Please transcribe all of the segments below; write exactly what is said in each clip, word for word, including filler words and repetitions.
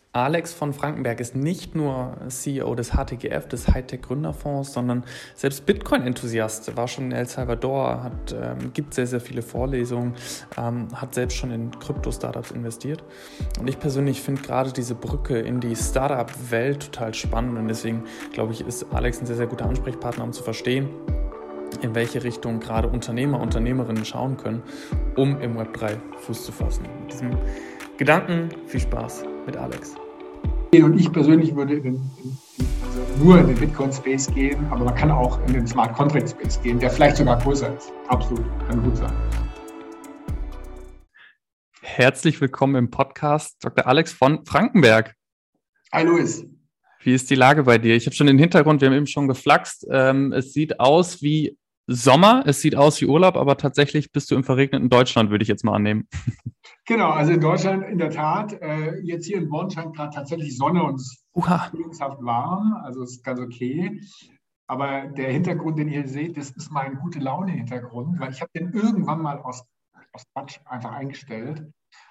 Alex von Frankenberg ist nicht nur C E O des H T G F, des Hightech Gründerfonds, sondern selbst Bitcoin-Enthusiast, war schon in El Salvador, hat, ähm, gibt sehr, sehr viele Vorlesungen, ähm, hat selbst schon in Krypto-Startups investiert. Und ich persönlich finde gerade diese Brücke in die Startup-Welt total spannend und deswegen, glaube ich, ist Alex ein sehr, sehr guter Ansprechpartner, um zu verstehen, in welche Richtung gerade Unternehmer, Unternehmerinnen schauen können, um im Web drei Fuß zu fassen. Mit diesem Gedanken, viel Spaß mit Alex. Und ich persönlich würde in den, in, also nur in den Bitcoin-Space gehen, aber man kann auch in den Smart Contract-Space gehen, der vielleicht sogar größer ist. Absolut, kann gut sein. Herzlich willkommen im Podcast Doktor Alex von Frankenberg. Hi Luis. Wie ist die Lage bei dir? Ich habe schon den Hintergrund, wir haben eben schon geflaxt. Ähm, es sieht aus wie Sommer, es sieht aus wie Urlaub, aber tatsächlich bist du im verregneten Deutschland, würde ich jetzt mal annehmen. Genau, also in Deutschland in der Tat. Äh, jetzt hier in Bonn scheint gerade tatsächlich Sonne und es ist frühlingshaft warm, also es ist ganz okay. Aber der Hintergrund, den ihr hier seht, das ist mein Gute-Laune-Hintergrund, weil ich habe den irgendwann mal aus, aus Quatsch einfach eingestellt.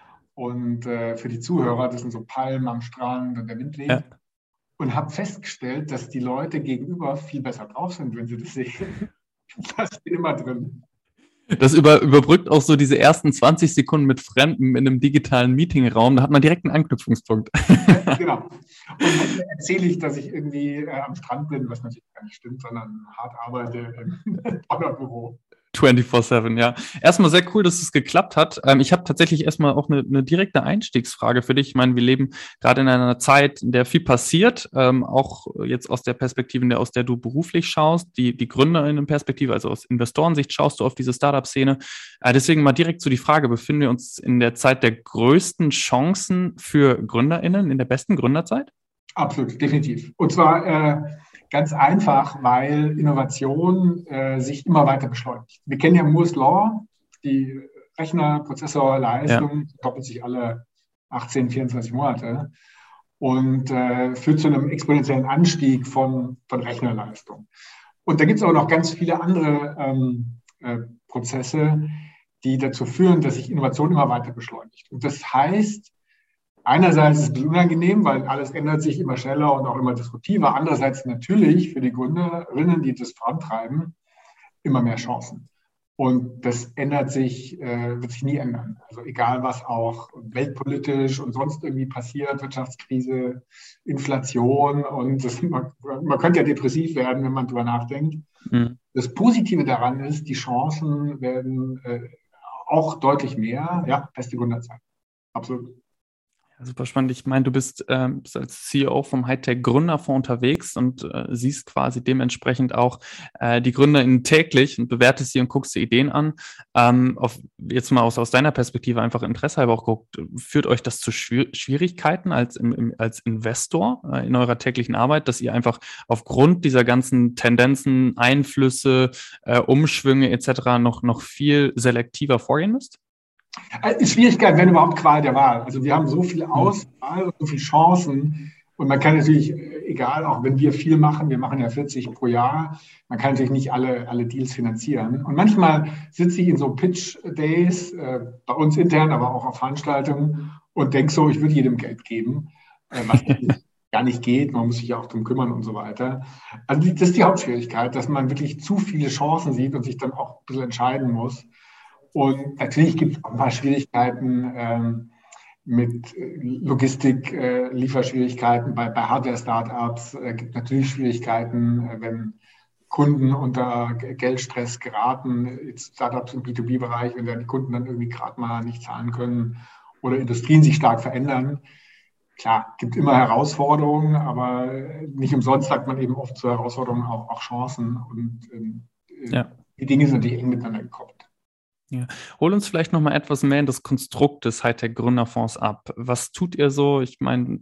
Und äh, für die Zuhörer, das sind so Palmen am Strand und der Wind weht. Ja. Und habe festgestellt, dass die Leute gegenüber viel besser drauf sind, wenn sie das sehen. Das steht immer drin. Das über, überbrückt auch so diese ersten zwanzig Sekunden mit Fremden in einem digitalen Meetingraum. Da hat man direkt einen Anknüpfungspunkt. Ja, genau. Und dann erzähle ich, dass ich irgendwie äh, am Strand bin, was natürlich gar nicht stimmt, sondern hart arbeite im Büro. vierundzwanzig sieben, ja. Erstmal sehr cool, dass es geklappt hat. Ähm, ich habe tatsächlich erstmal auch eine, eine direkte Einstiegsfrage für dich. Ich meine, wir leben gerade in einer Zeit, in der viel passiert, ähm, auch jetzt aus der Perspektive, in der, aus der du beruflich schaust, die, die GründerInnen-Perspektive, also aus Investorensicht schaust du auf diese Startup-Szene. Äh, deswegen mal direkt so die Frage, befinden wir uns in der Zeit der größten Chancen für GründerInnen, in der besten Gründerzeit? Absolut, definitiv. Und zwar äh, ganz einfach, weil Innovation äh, sich immer weiter beschleunigt. Wir kennen ja Moore's Law, die Rechnerprozessorleistung ja. doppelt sich alle achtzehn, vierundzwanzig Monate und äh, führt zu einem exponentiellen Anstieg von, von Rechnerleistung. Und da gibt es auch noch ganz viele andere ähm, äh, Prozesse, die dazu führen, dass sich Innovation immer weiter beschleunigt. Und das heißt, einerseits ist es ein bisschen unangenehm, weil alles ändert sich immer schneller und auch immer disruptiver. Andererseits natürlich für die Gründerinnen, die das vorantreiben, immer mehr Chancen. Und das ändert sich, äh, wird sich nie ändern. Also egal, was auch weltpolitisch und sonst irgendwie passiert, Wirtschaftskrise, Inflation und das, man, man könnte ja depressiv werden, wenn man drüber nachdenkt. Mhm. Das Positive daran ist, die Chancen werden äh, auch deutlich mehr. Ja, beste Gründerzeit. Absolut. Ja, super spannend. Ich meine, du bist, ähm, bist als C E O vom Hightech Gründerfonds unterwegs und äh, siehst quasi dementsprechend auch äh, die GründerInnen täglich und bewertest sie und guckst dir Ideen an. Ähm, auf, jetzt mal aus, aus deiner Perspektive einfach Interesse halber auch geguckt, führt euch das zu Schwier- Schwierigkeiten als, im, im, als Investor äh, in eurer täglichen Arbeit, dass ihr einfach aufgrund dieser ganzen Tendenzen, Einflüsse, äh, Umschwünge et cetera noch, noch viel selektiver vorgehen müsst? Schwierigkeit, wenn überhaupt Qual der Wahl. Also wir haben so viel Auswahl und so viele Chancen und man kann natürlich, egal, auch wenn wir viel machen, wir machen ja vierzig pro Jahr, man kann natürlich nicht alle, alle Deals finanzieren. Und manchmal sitze ich in so Pitch-Days, äh, bei uns intern, aber auch auf Veranstaltungen und denke so, ich würde jedem Geld geben, äh, was gar nicht geht, man muss sich ja auch drum kümmern und so weiter. Also die, das ist die Hauptschwierigkeit, dass man wirklich zu viele Chancen sieht und sich dann auch ein bisschen entscheiden muss. Und natürlich gibt es auch ein paar Schwierigkeiten ähm, mit Logistik, äh, Lieferschwierigkeiten bei, bei Hardware-Startups. Es äh, gibt natürlich Schwierigkeiten, äh, wenn Kunden unter Geldstress geraten, jetzt Startups im B zwei B-Bereich, wenn dann die Kunden dann irgendwie gerade mal nicht zahlen können oder Industrien sich stark verändern. Klar, gibt immer Herausforderungen, aber nicht umsonst sagt man eben oft zu Herausforderungen auch, auch Chancen. Und äh, ja. Die Dinge sind natürlich eng miteinander gekoppelt. Ja. Hol uns vielleicht noch mal etwas mehr in das Konstrukt des Hightech Gründerfonds ab. Was tut ihr so? Ich meine,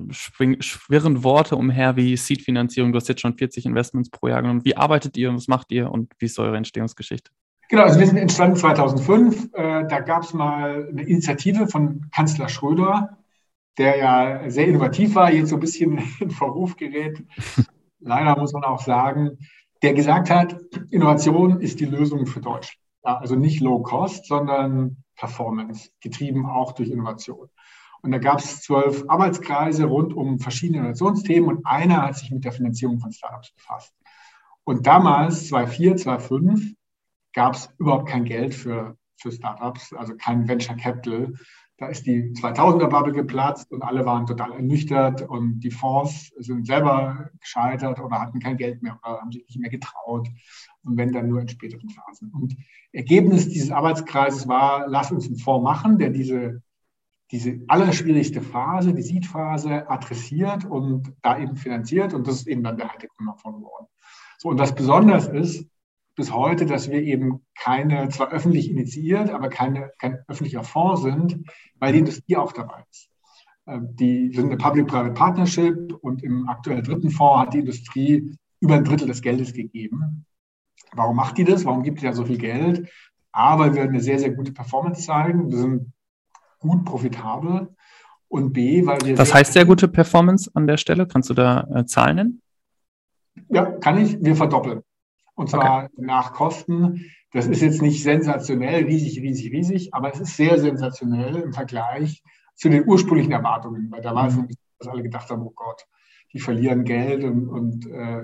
schwirren Worte umher wie Seed-Finanzierung. Du hast jetzt schon vierzig Investments pro Jahr genommen. Wie arbeitet ihr? Was macht ihr? Und wie ist eure Entstehungsgeschichte? Genau, also wir sind entstanden zweitausendfünf. Äh, da gab es mal eine Initiative von Kanzler Schröder, der ja sehr innovativ war, jetzt so ein bisschen in Verruf gerät. Leider muss man auch sagen, der gesagt hat, Innovation ist die Lösung für Deutschland. Ja, also nicht Low Cost, sondern Performance, getrieben auch durch Innovation. Und da gab es zwölf Arbeitskreise rund um verschiedene Innovationsthemen und einer hat sich mit der Finanzierung von Startups befasst. Und damals, zweitausendvier, zweitausendfünf, gab es überhaupt kein Geld für, für Startups, also kein Venture Capital. Da ist die zweitausender-Bubble geplatzt und alle waren total ernüchtert und die Fonds sind selber gescheitert oder hatten kein Geld mehr oder haben sich nicht mehr getraut und wenn dann nur in späteren Phasen. Und Ergebnis dieses Arbeitskreises war, lass uns einen Fonds machen, der diese, diese allerschwierigste Phase, die Seed-Phase, adressiert und da eben finanziert und das ist eben dann der Hightech-Gründerfonds geworden. So, und was besonders ist, bis heute, dass wir eben keine, zwar öffentlich initiiert, aber keine, kein öffentlicher Fonds sind, weil die Industrie auch dabei ist. Die sind eine Public-Private Partnership und im aktuellen dritten Fonds hat die Industrie über ein Drittel des Geldes gegeben. Warum macht die das? Warum gibt die da so viel Geld? A, weil wir eine sehr, sehr gute Performance zeigen. Wir sind gut profitabel. Und B, weil wir... Was heißt sehr gute Performance an der Stelle? Kannst du da äh, Zahlen nennen? Ja, kann ich. Wir verdoppeln. Und zwar okay. nach Kosten. Das ist jetzt nicht sensationell, riesig, riesig, riesig, aber es ist sehr sensationell im Vergleich zu den ursprünglichen Erwartungen. Weil da war es, mhm. dass alle gedacht haben, oh Gott, die verlieren Geld und, und äh,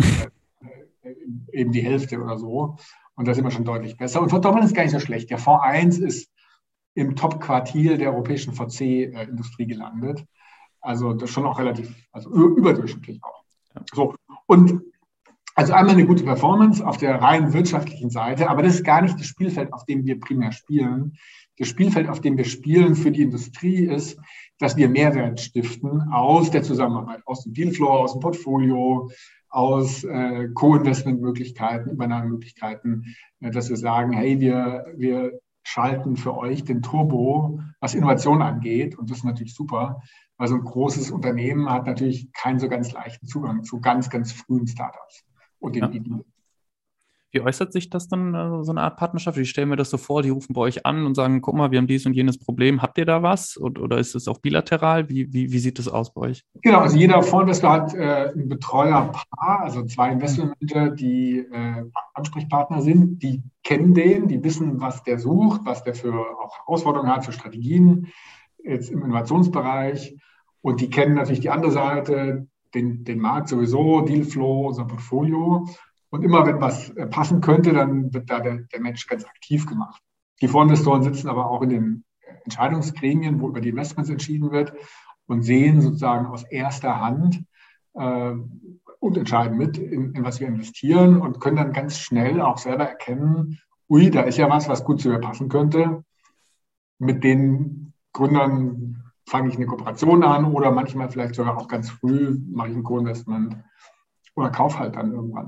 eben die Hälfte oder so. Und da sind wir schon deutlich besser. Und verdoppeln ist gar nicht so schlecht. Der Fonds eins ist im Top-Quartil der europäischen V C-Industrie gelandet. Also das ist schon auch relativ, also überdurchschnittlich auch. Ja. So, und also einmal eine gute Performance auf der rein wirtschaftlichen Seite, aber das ist gar nicht das Spielfeld, auf dem wir primär spielen. Das Spielfeld, auf dem wir spielen für die Industrie ist, dass wir Mehrwert stiften aus der Zusammenarbeit, aus dem Dealflow, aus dem Portfolio, aus äh, Co-Investment-Möglichkeiten, Übernahmemöglichkeiten, äh, dass wir sagen, hey, wir, wir schalten für euch den Turbo, was Innovation angeht. Und das ist natürlich super, weil so ein großes Unternehmen hat natürlich keinen so ganz leichten Zugang zu ganz, ganz frühen Startups. Und den ja. Ideen. Wie äußert sich das dann, also so eine Art Partnerschaft? Ich stelle mir das so vor, die rufen bei euch an und sagen, guck mal, wir haben dies und jenes Problem, habt ihr da was? Und, oder ist es auch bilateral? Wie, wie, wie sieht das aus bei euch? Genau, also jeder Fondsinvestor hat äh, ein Betreuerpaar, also zwei Investmentmanager, die äh, Ansprechpartner sind, die kennen den, die wissen, was der sucht, was der für auch Herausforderungen hat, für Strategien jetzt im Innovationsbereich. Und die kennen natürlich die andere Seite, den, den Markt sowieso, Dealflow, unser Portfolio. Und immer wenn was passen könnte, dann wird da der, der Mensch ganz aktiv gemacht. Die Fondsinvestoren sitzen aber auch in den Entscheidungsgremien, wo über die Investments entschieden wird und sehen sozusagen aus erster Hand äh, und entscheiden mit, in, in was wir investieren und können dann ganz schnell auch selber erkennen, ui, da ist ja was, was gut zu mir passen könnte. Mit den Gründern fange ich eine Kooperation an oder manchmal vielleicht sogar auch ganz früh mache ich ein Co-Investment oder kaufe halt dann irgendwann.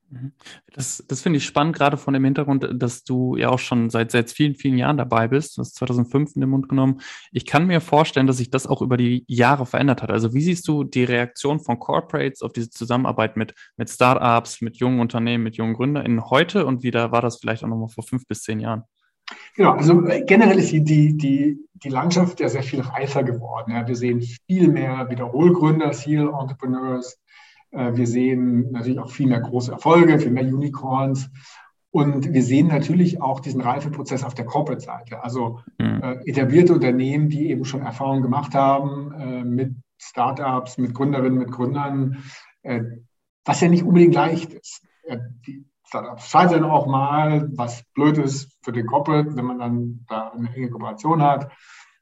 Das, das finde ich spannend, gerade von dem Hintergrund, dass du ja auch schon seit, seit vielen, vielen Jahren dabei bist. Du hast zweitausendfünf in den Mund genommen. Ich kann mir vorstellen, dass sich das auch über die Jahre verändert hat. Also wie siehst du die Reaktion von Corporates auf diese Zusammenarbeit mit, mit Startups, mit jungen Unternehmen, mit jungen GründerInnen heute und wie da war das vielleicht auch nochmal vor fünf bis zehn Jahren? Genau, also generell ist die, die, die Landschaft ja sehr viel reifer geworden. Ja, wir sehen viel mehr Wiederholgründer, Serial Entrepreneurs. Wir sehen natürlich auch viel mehr große Erfolge, viel mehr Unicorns. Und wir sehen natürlich auch diesen Reifeprozess auf der Corporate-Seite. Also mhm. äh, etablierte Unternehmen, die eben schon Erfahrungen gemacht haben äh, mit Startups, mit Gründerinnen, mit Gründern, äh, was ja nicht unbedingt leicht ist. Äh, die Startups scheitern auch mal, was blöd ist für den Corporate, wenn man dann da eine enge Kooperation hat.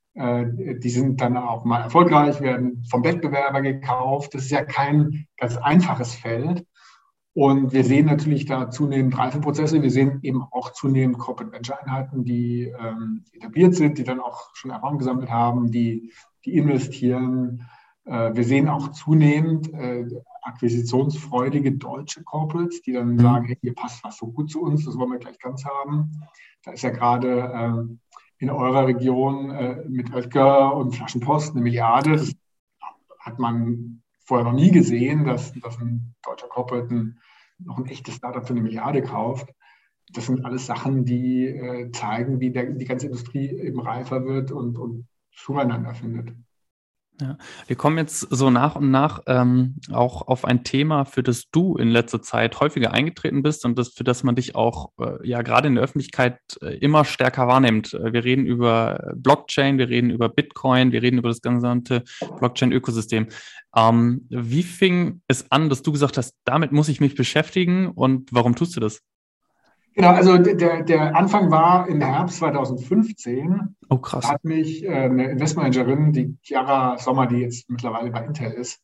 Die sind dann auch mal erfolgreich, werden vom Wettbewerber gekauft. Das ist ja kein ganz einfaches Feld. Und wir sehen natürlich da zunehmend Reifeprozesse. Wir sehen eben auch zunehmend Corporate Venture Einheiten, die ähm, etabliert sind, die dann auch schon Erfahrung gesammelt haben, die, die investieren. Äh, wir sehen auch zunehmend äh, akquisitionsfreudige deutsche Corporates, die dann mhm. sagen, hey, hier passt was so gut zu uns, das wollen wir gleich ganz haben. Da ist ja gerade äh, in eurer Region äh, mit Oetker und Flaschenpost eine Milliarde. Das hat man vorher noch nie gesehen, dass, dass ein deutscher Corporate ein, noch ein echtes Startup für eine Milliarde kauft. Das sind alles Sachen, die äh, zeigen, wie der, die ganze Industrie eben reifer wird und, und zueinander findet. Ja, wir kommen jetzt so nach und nach ähm, auch auf ein Thema, für das du in letzter Zeit häufiger eingetreten bist und das, für das man dich auch äh, ja gerade in der Öffentlichkeit äh, immer stärker wahrnimmt. Äh, Wir reden über Blockchain, wir reden über Bitcoin, wir reden über das gesamte Blockchain-Ökosystem. Ähm, wie fing es an, dass du gesagt hast, damit muss ich mich beschäftigen und warum tust du das? Genau, also der, der Anfang war im Herbst zweitausendfünfzehn. Oh, Da krass. hat mich äh, eine Investmentmanagerin, die Chiara Sommer, die jetzt mittlerweile bei Intel ist,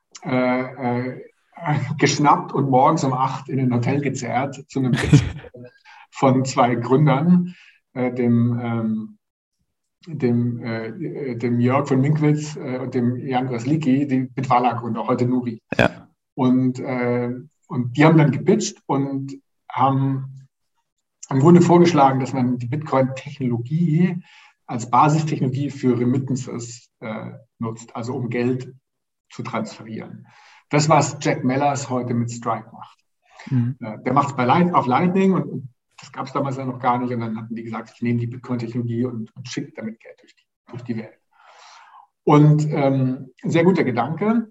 äh, äh, geschnappt und morgens um acht in ein Hotel gezerrt zu einem Pitch von zwei Gründern, äh, dem, ähm, dem, äh, dem Jörg von Minkwitz äh, und dem Jan Graslicki, die Bitwala-Gründer, heute Nuri. Ja. Und, äh, und die haben dann gepitcht und haben im Grunde vorgeschlagen, dass man die Bitcoin-Technologie als Basistechnologie für Remittances äh, nutzt, also um Geld zu transferieren. Das, was Jack Mellers heute mit Strike macht. Mhm. Äh, der macht es bei Light, auf Lightning und, und das gab es damals ja noch gar nicht. Und dann hatten die gesagt, ich nehme die Bitcoin-Technologie und, und schicke damit Geld durch die, durch die Welt. Und ähm, ein sehr guter Gedanke.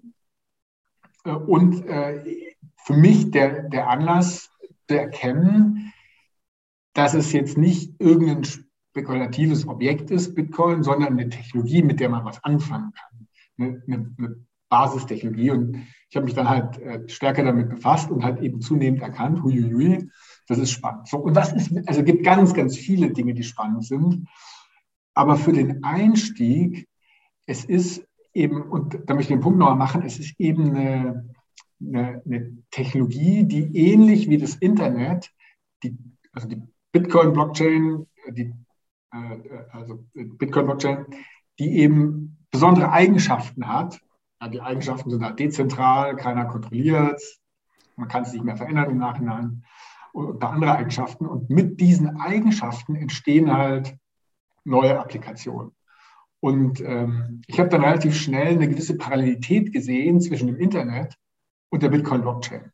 Äh, und äh, für mich der, der Anlass zu erkennen, dass es jetzt nicht irgendein spekulatives Objekt ist, Bitcoin, sondern eine Technologie, mit der man was anfangen kann. Eine, eine, eine Basistechnologie. Und ich habe mich dann halt äh, stärker damit befasst und halt eben zunehmend erkannt, huiuiui, das ist spannend. So, und was ist, also es gibt ganz, ganz viele Dinge, die spannend sind. Aber für den Einstieg, es ist eben, und da möchte ich den Punkt noch mal machen, es ist eben eine, eine, eine Technologie, die ähnlich wie das Internet, die, also die Bitcoin-Blockchain, die, äh, also Bitcoin-Blockchain, die eben besondere Eigenschaften hat. Ja, die Eigenschaften sind halt dezentral, keiner kontrolliert, man kann es nicht mehr verändern im Nachhinein und ein paar andere Eigenschaften. Und mit diesen Eigenschaften entstehen halt neue Applikationen. Und ähm, ich habe dann relativ schnell eine gewisse Parallelität gesehen zwischen dem Internet und der Bitcoin-Blockchain.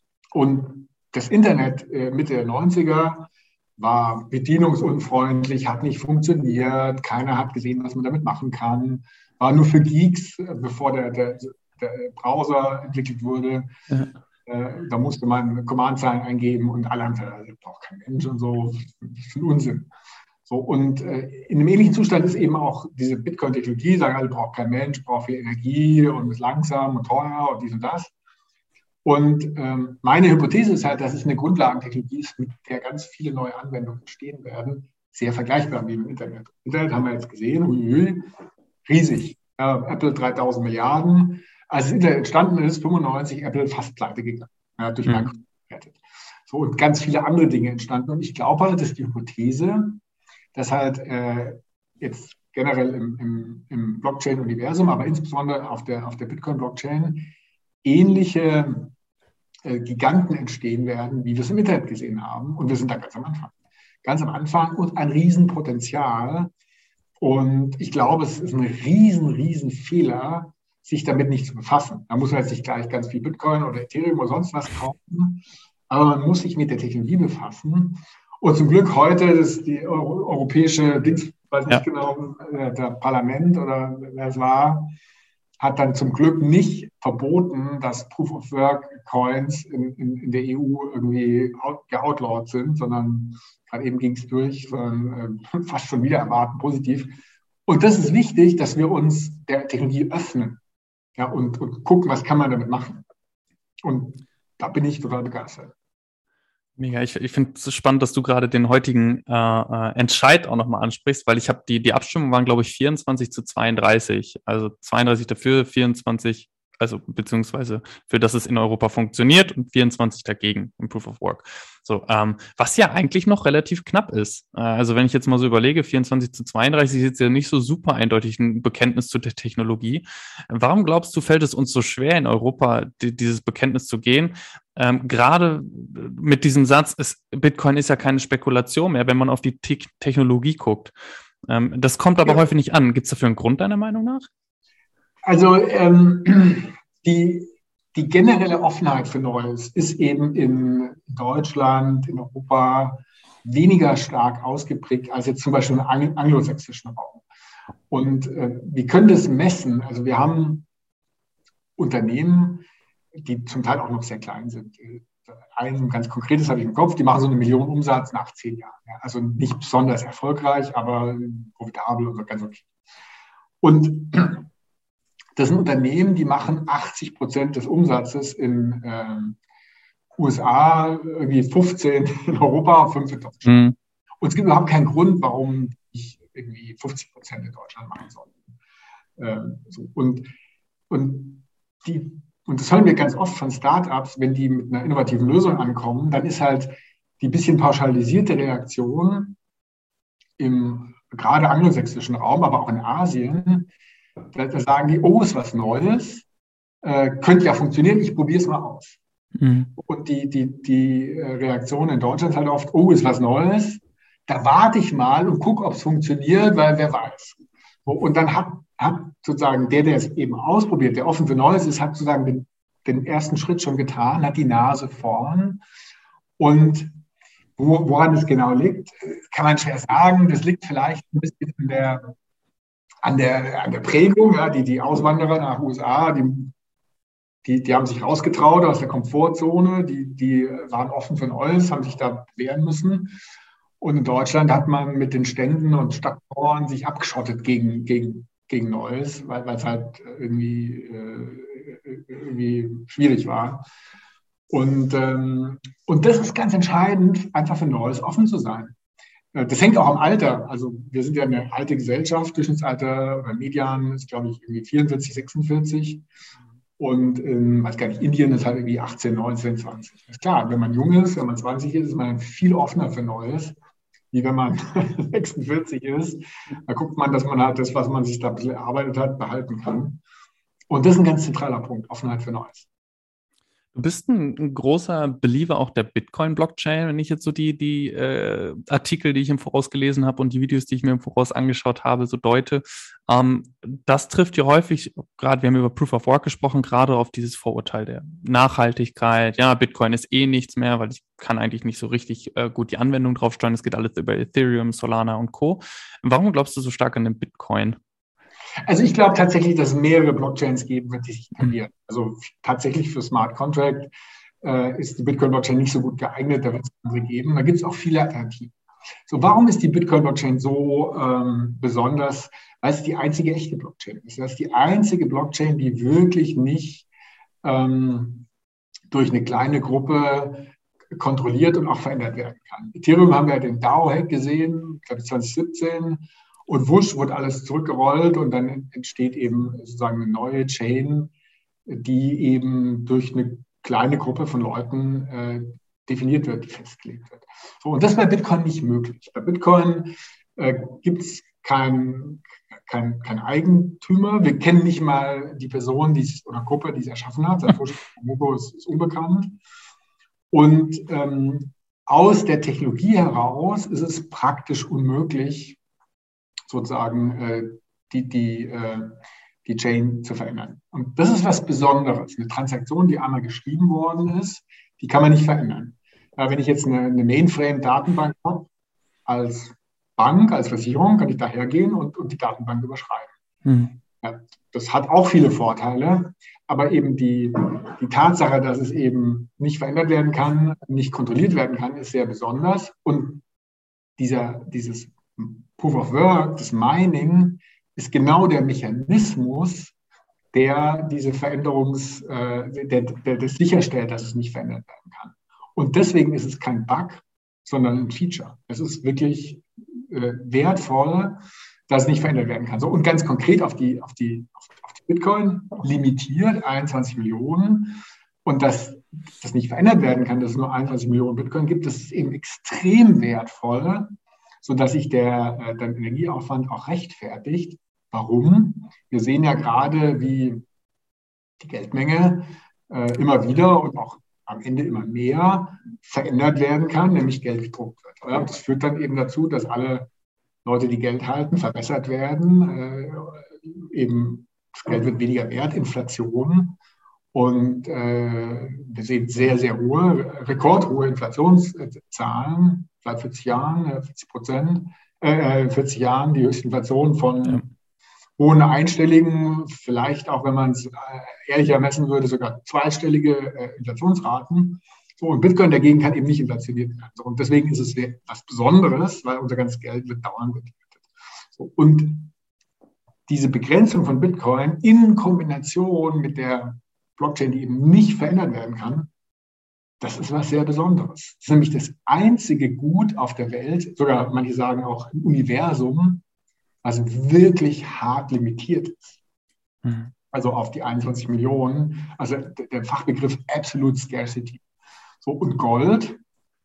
Und das Internet äh, Mitte der neunziger war bedienungsunfreundlich, hat nicht funktioniert, keiner hat gesehen, was man damit machen kann, war nur für Geeks, bevor der, der, der Browser entwickelt wurde. Ja. Äh, da musste man Command-Zeilen eingeben und alle haben gesagt, das braucht kein Mensch und so, das ist ein Unsinn. So, und äh, in einem ähnlichen Zustand ist eben auch diese Bitcoin-Technologie, sagen alle, braucht kein Mensch, braucht viel Energie und ist langsam und teuer und dies und das. Und ähm, meine Hypothese ist halt, dass es eine Grundlagentechnologie ist, mit der ganz viele neue Anwendungen entstehen werden, sehr vergleichbar wie im Internet. Internet haben wir jetzt gesehen, ui, riesig. Äh, Apple dreitausend Milliarden. Als das Internet entstanden ist, fünfundneunzig, Apple fast pleite gegangen. Ja, durch Microsoft gerettet. So, und ganz viele andere Dinge entstanden. Und ich glaube halt, dass die Hypothese, dass halt äh, jetzt generell im, im, im Blockchain-Universum, aber insbesondere auf der, auf der Bitcoin-Blockchain, ähnliche äh, Giganten entstehen werden, wie wir es im Internet gesehen haben. Und wir sind da ganz am Anfang. Ganz am Anfang und ein Riesenpotenzial. Und ich glaube, es ist ein riesen, riesen Fehler, sich damit nicht zu befassen. Da muss man jetzt nicht gleich ganz viel Bitcoin oder Ethereum oder sonst was kaufen, aber man muss sich mit der Technologie befassen. Und zum Glück heute, das ist die Euro- europäische Dings, weiß nicht ja. genau, der Parlament oder wer es war, hat dann zum Glück nicht verboten, dass Proof-of-Work-Coins in, in, in der E U irgendwie out, geoutlawed sind, sondern gerade eben ging es durch, sondern äh, fast schon wieder erwarten, positiv. Und das ist wichtig, dass wir uns der Technologie öffnen, ja, und, und gucken, was kann man damit machen. Und da bin ich total begeistert. Mega, ich, ich finde es spannend, dass du gerade den heutigen äh, äh, Entscheid auch nochmal ansprichst, weil ich habe die, die Abstimmung waren, glaube ich, vierundzwanzig zu zweiunddreißig. Also zweiunddreißig dafür, vierundzwanzig, also beziehungsweise für dass es in Europa funktioniert und vierundzwanzig dagegen im Proof of Work. So, ähm, was ja eigentlich noch relativ knapp ist. Äh, also wenn ich jetzt mal so überlege, vierundzwanzig zu zweiunddreißig ist jetzt ja nicht so super eindeutig ein Bekenntnis zu der Technologie. Warum glaubst du, fällt es uns so schwer in Europa, die, dieses Bekenntnis zu gehen? Ähm, gerade mit diesem Satz, es, Bitcoin ist ja keine Spekulation mehr, wenn man auf die Te- Technologie guckt. Ähm, das kommt aber ja. häufig nicht an. Gibt es dafür einen Grund, deiner Meinung nach? Also ähm, die, die generelle Offenheit für Neues ist eben in Deutschland, in Europa weniger stark ausgeprägt als jetzt zum Beispiel im anglosächsischen Raum. Und äh, wir können das messen. Also wir haben Unternehmen, die zum Teil auch noch sehr klein sind. Ein ganz konkretes habe ich im Kopf, die machen so eine Million Umsatz nach zehn Jahren. Ja, also nicht besonders erfolgreich, aber profitabel und ganz okay. Und das sind Unternehmen, die machen achtzig Prozent des Umsatzes in ähm, U S A, irgendwie fünfzehn in Europa, fünf in Deutschland. Mhm. Und es gibt überhaupt keinen Grund, warum ich irgendwie fünfzig Prozent in Deutschland machen soll. Ähm, so. Und, und, die, und das hören wir ganz oft von Startups, wenn die mit einer innovativen Lösung ankommen, dann ist halt die bisschen pauschalisierte Reaktion im gerade angelsächsischen Raum, aber auch in Asien, da, da sagen die, oh, ist was Neues, äh, könnte ja funktionieren, ich probiere es mal aus. Mhm. Und die, die, die Reaktion in Deutschland ist halt oft, oh, ist was Neues, da warte ich mal und gucke, ob es funktioniert, weil wer weiß. Und dann hat, hat sozusagen der, der es eben ausprobiert, der offen für Neues ist, hat sozusagen den, den ersten Schritt schon getan, hat die Nase vorn. Und wo, woran es genau liegt, kann man schwer sagen. Das liegt vielleicht ein bisschen an der, an der, an der Prägung. Ja, die, die Auswanderer nach U S A, die, die, die haben sich rausgetraut aus der Komfortzone, die, die waren offen für Neues, haben sich da bewähren müssen. Und in Deutschland hat man mit den Ständen und Stadtmauern sich abgeschottet gegen, gegen, gegen Neues, weil es halt irgendwie, äh, irgendwie schwierig war. Und, ähm, und das ist ganz entscheidend, einfach für Neues offen zu sein. Das hängt auch am Alter. Also wir sind ja eine alte Gesellschaft, Durchschnittsalter oder Median ist, glaube ich, irgendwie vierundvierzig, sechsundvierzig. Und in, weiß gar nicht, Indien ist halt irgendwie achtzehn, neunzehn, zwanzig. Ist klar, wenn man jung ist, wenn man zwanzig ist, ist man viel offener für Neues, wie wenn man sechsundvierzig ist. Da guckt man, dass man halt das, was man sich da ein bisschen erarbeitet hat, behalten kann. Und das ist ein ganz zentraler Punkt, Offenheit für Neues. Du bist ein, ein großer Believer auch der Bitcoin-Blockchain, wenn ich jetzt so die, die äh, Artikel, die ich im Voraus gelesen habe und die Videos, die ich mir im Voraus angeschaut habe, so deute. Ähm, das trifft ja häufig, gerade wir haben über Proof of Work gesprochen, gerade auf dieses Vorurteil der Nachhaltigkeit. Ja, Bitcoin ist eh nichts mehr, weil ich kann eigentlich nicht so richtig äh, gut die Anwendung drauf steuern. Es geht alles über Ethereum, Solana und Co. Warum glaubst du so stark an den Bitcoin? Also ich glaube tatsächlich, dass es mehrere Blockchains geben wird, die sich etablieren. Also tatsächlich für Smart Contract äh, ist die Bitcoin-Blockchain nicht so gut geeignet, da wird es andere geben. Da gibt es auch viele Alternativen. So, warum ist die Bitcoin-Blockchain so ähm, besonders? Weil es die einzige echte Blockchain ist. Das ist die einzige Blockchain, die wirklich nicht ähm, durch eine kleine Gruppe kontrolliert und auch verändert werden kann. Ethereum haben wir ja den DAO-Hack gesehen, ich glaube zwanzig siebzehn. Und wusch, wird alles zurückgerollt und dann entsteht eben sozusagen eine neue Chain, die eben durch eine kleine Gruppe von Leuten äh, definiert wird, die festgelegt wird. So, und das ist bei Bitcoin nicht möglich. Bei Bitcoin äh, gibt es kein, kein, kein Eigentümer. Wir kennen nicht mal die Person die es, oder Gruppe, die es erschaffen hat. Satoshi Nakamoto ist, ist unbekannt. Und ähm, aus der Technologie heraus ist es praktisch unmöglich, sozusagen äh, die, die, äh, die Chain zu verändern. Und das ist was Besonderes. Eine Transaktion, die einmal geschrieben worden ist, die kann man nicht verändern. Ja, wenn ich jetzt eine, eine Mainframe-Datenbank habe, als Bank, als Versicherung, kann ich da hergehen und, und die Datenbank überschreiben. Hm. Ja, das hat auch viele Vorteile, aber eben die, die Tatsache, dass es eben nicht verändert werden kann, nicht kontrolliert werden kann, ist sehr besonders. Und dieser, dieses Proof of Work, das Mining, ist genau der Mechanismus, der diese Veränderungs, äh, der, der das sicherstellt, dass es nicht verändert werden kann. Und deswegen ist es kein Bug, sondern ein Feature. Es ist wirklich äh, wertvoll, dass es nicht verändert werden kann. So, und ganz konkret auf die, auf die, auf die Bitcoin limitiert einundzwanzig Millionen. Und dass das nicht verändert werden kann, dass es nur einundzwanzig Millionen Bitcoin gibt, das ist eben extrem wertvoll, sodass sich der, äh, der Energieaufwand auch rechtfertigt. Warum? Wir sehen ja gerade, wie die Geldmenge äh, immer wieder und auch am Ende immer mehr verändert werden kann, nämlich Geld gedruckt wird. Oder? Das führt dann eben dazu, dass alle Leute, die Geld halten, verbessert werden. Äh, eben das Geld wird weniger wert, Inflation. Und äh, wir sehen sehr, sehr hohe, rekordhohe Inflationszahlen seit vierzig Jahren, vierzig Prozent, äh, vierzig Jahren die höchste Inflation von, hohen einstelligen, vielleicht auch, wenn man es ehrlicher messen würde, sogar zweistellige äh, Inflationsraten. So, und Bitcoin dagegen kann eben nicht inflationiert werden. So, und deswegen ist es was Besonderes, weil unser ganzes Geld wird dauernd bewertet. So, und diese Begrenzung von Bitcoin in Kombination mit der Blockchain, die eben nicht verändert werden kann, das ist was sehr Besonderes. Das ist nämlich das einzige Gut auf der Welt, sogar manche sagen auch im Universum, was wirklich hart limitiert ist. Mhm. Also auf die einundzwanzig Millionen, also der Fachbegriff Absolute Scarcity. So, und Gold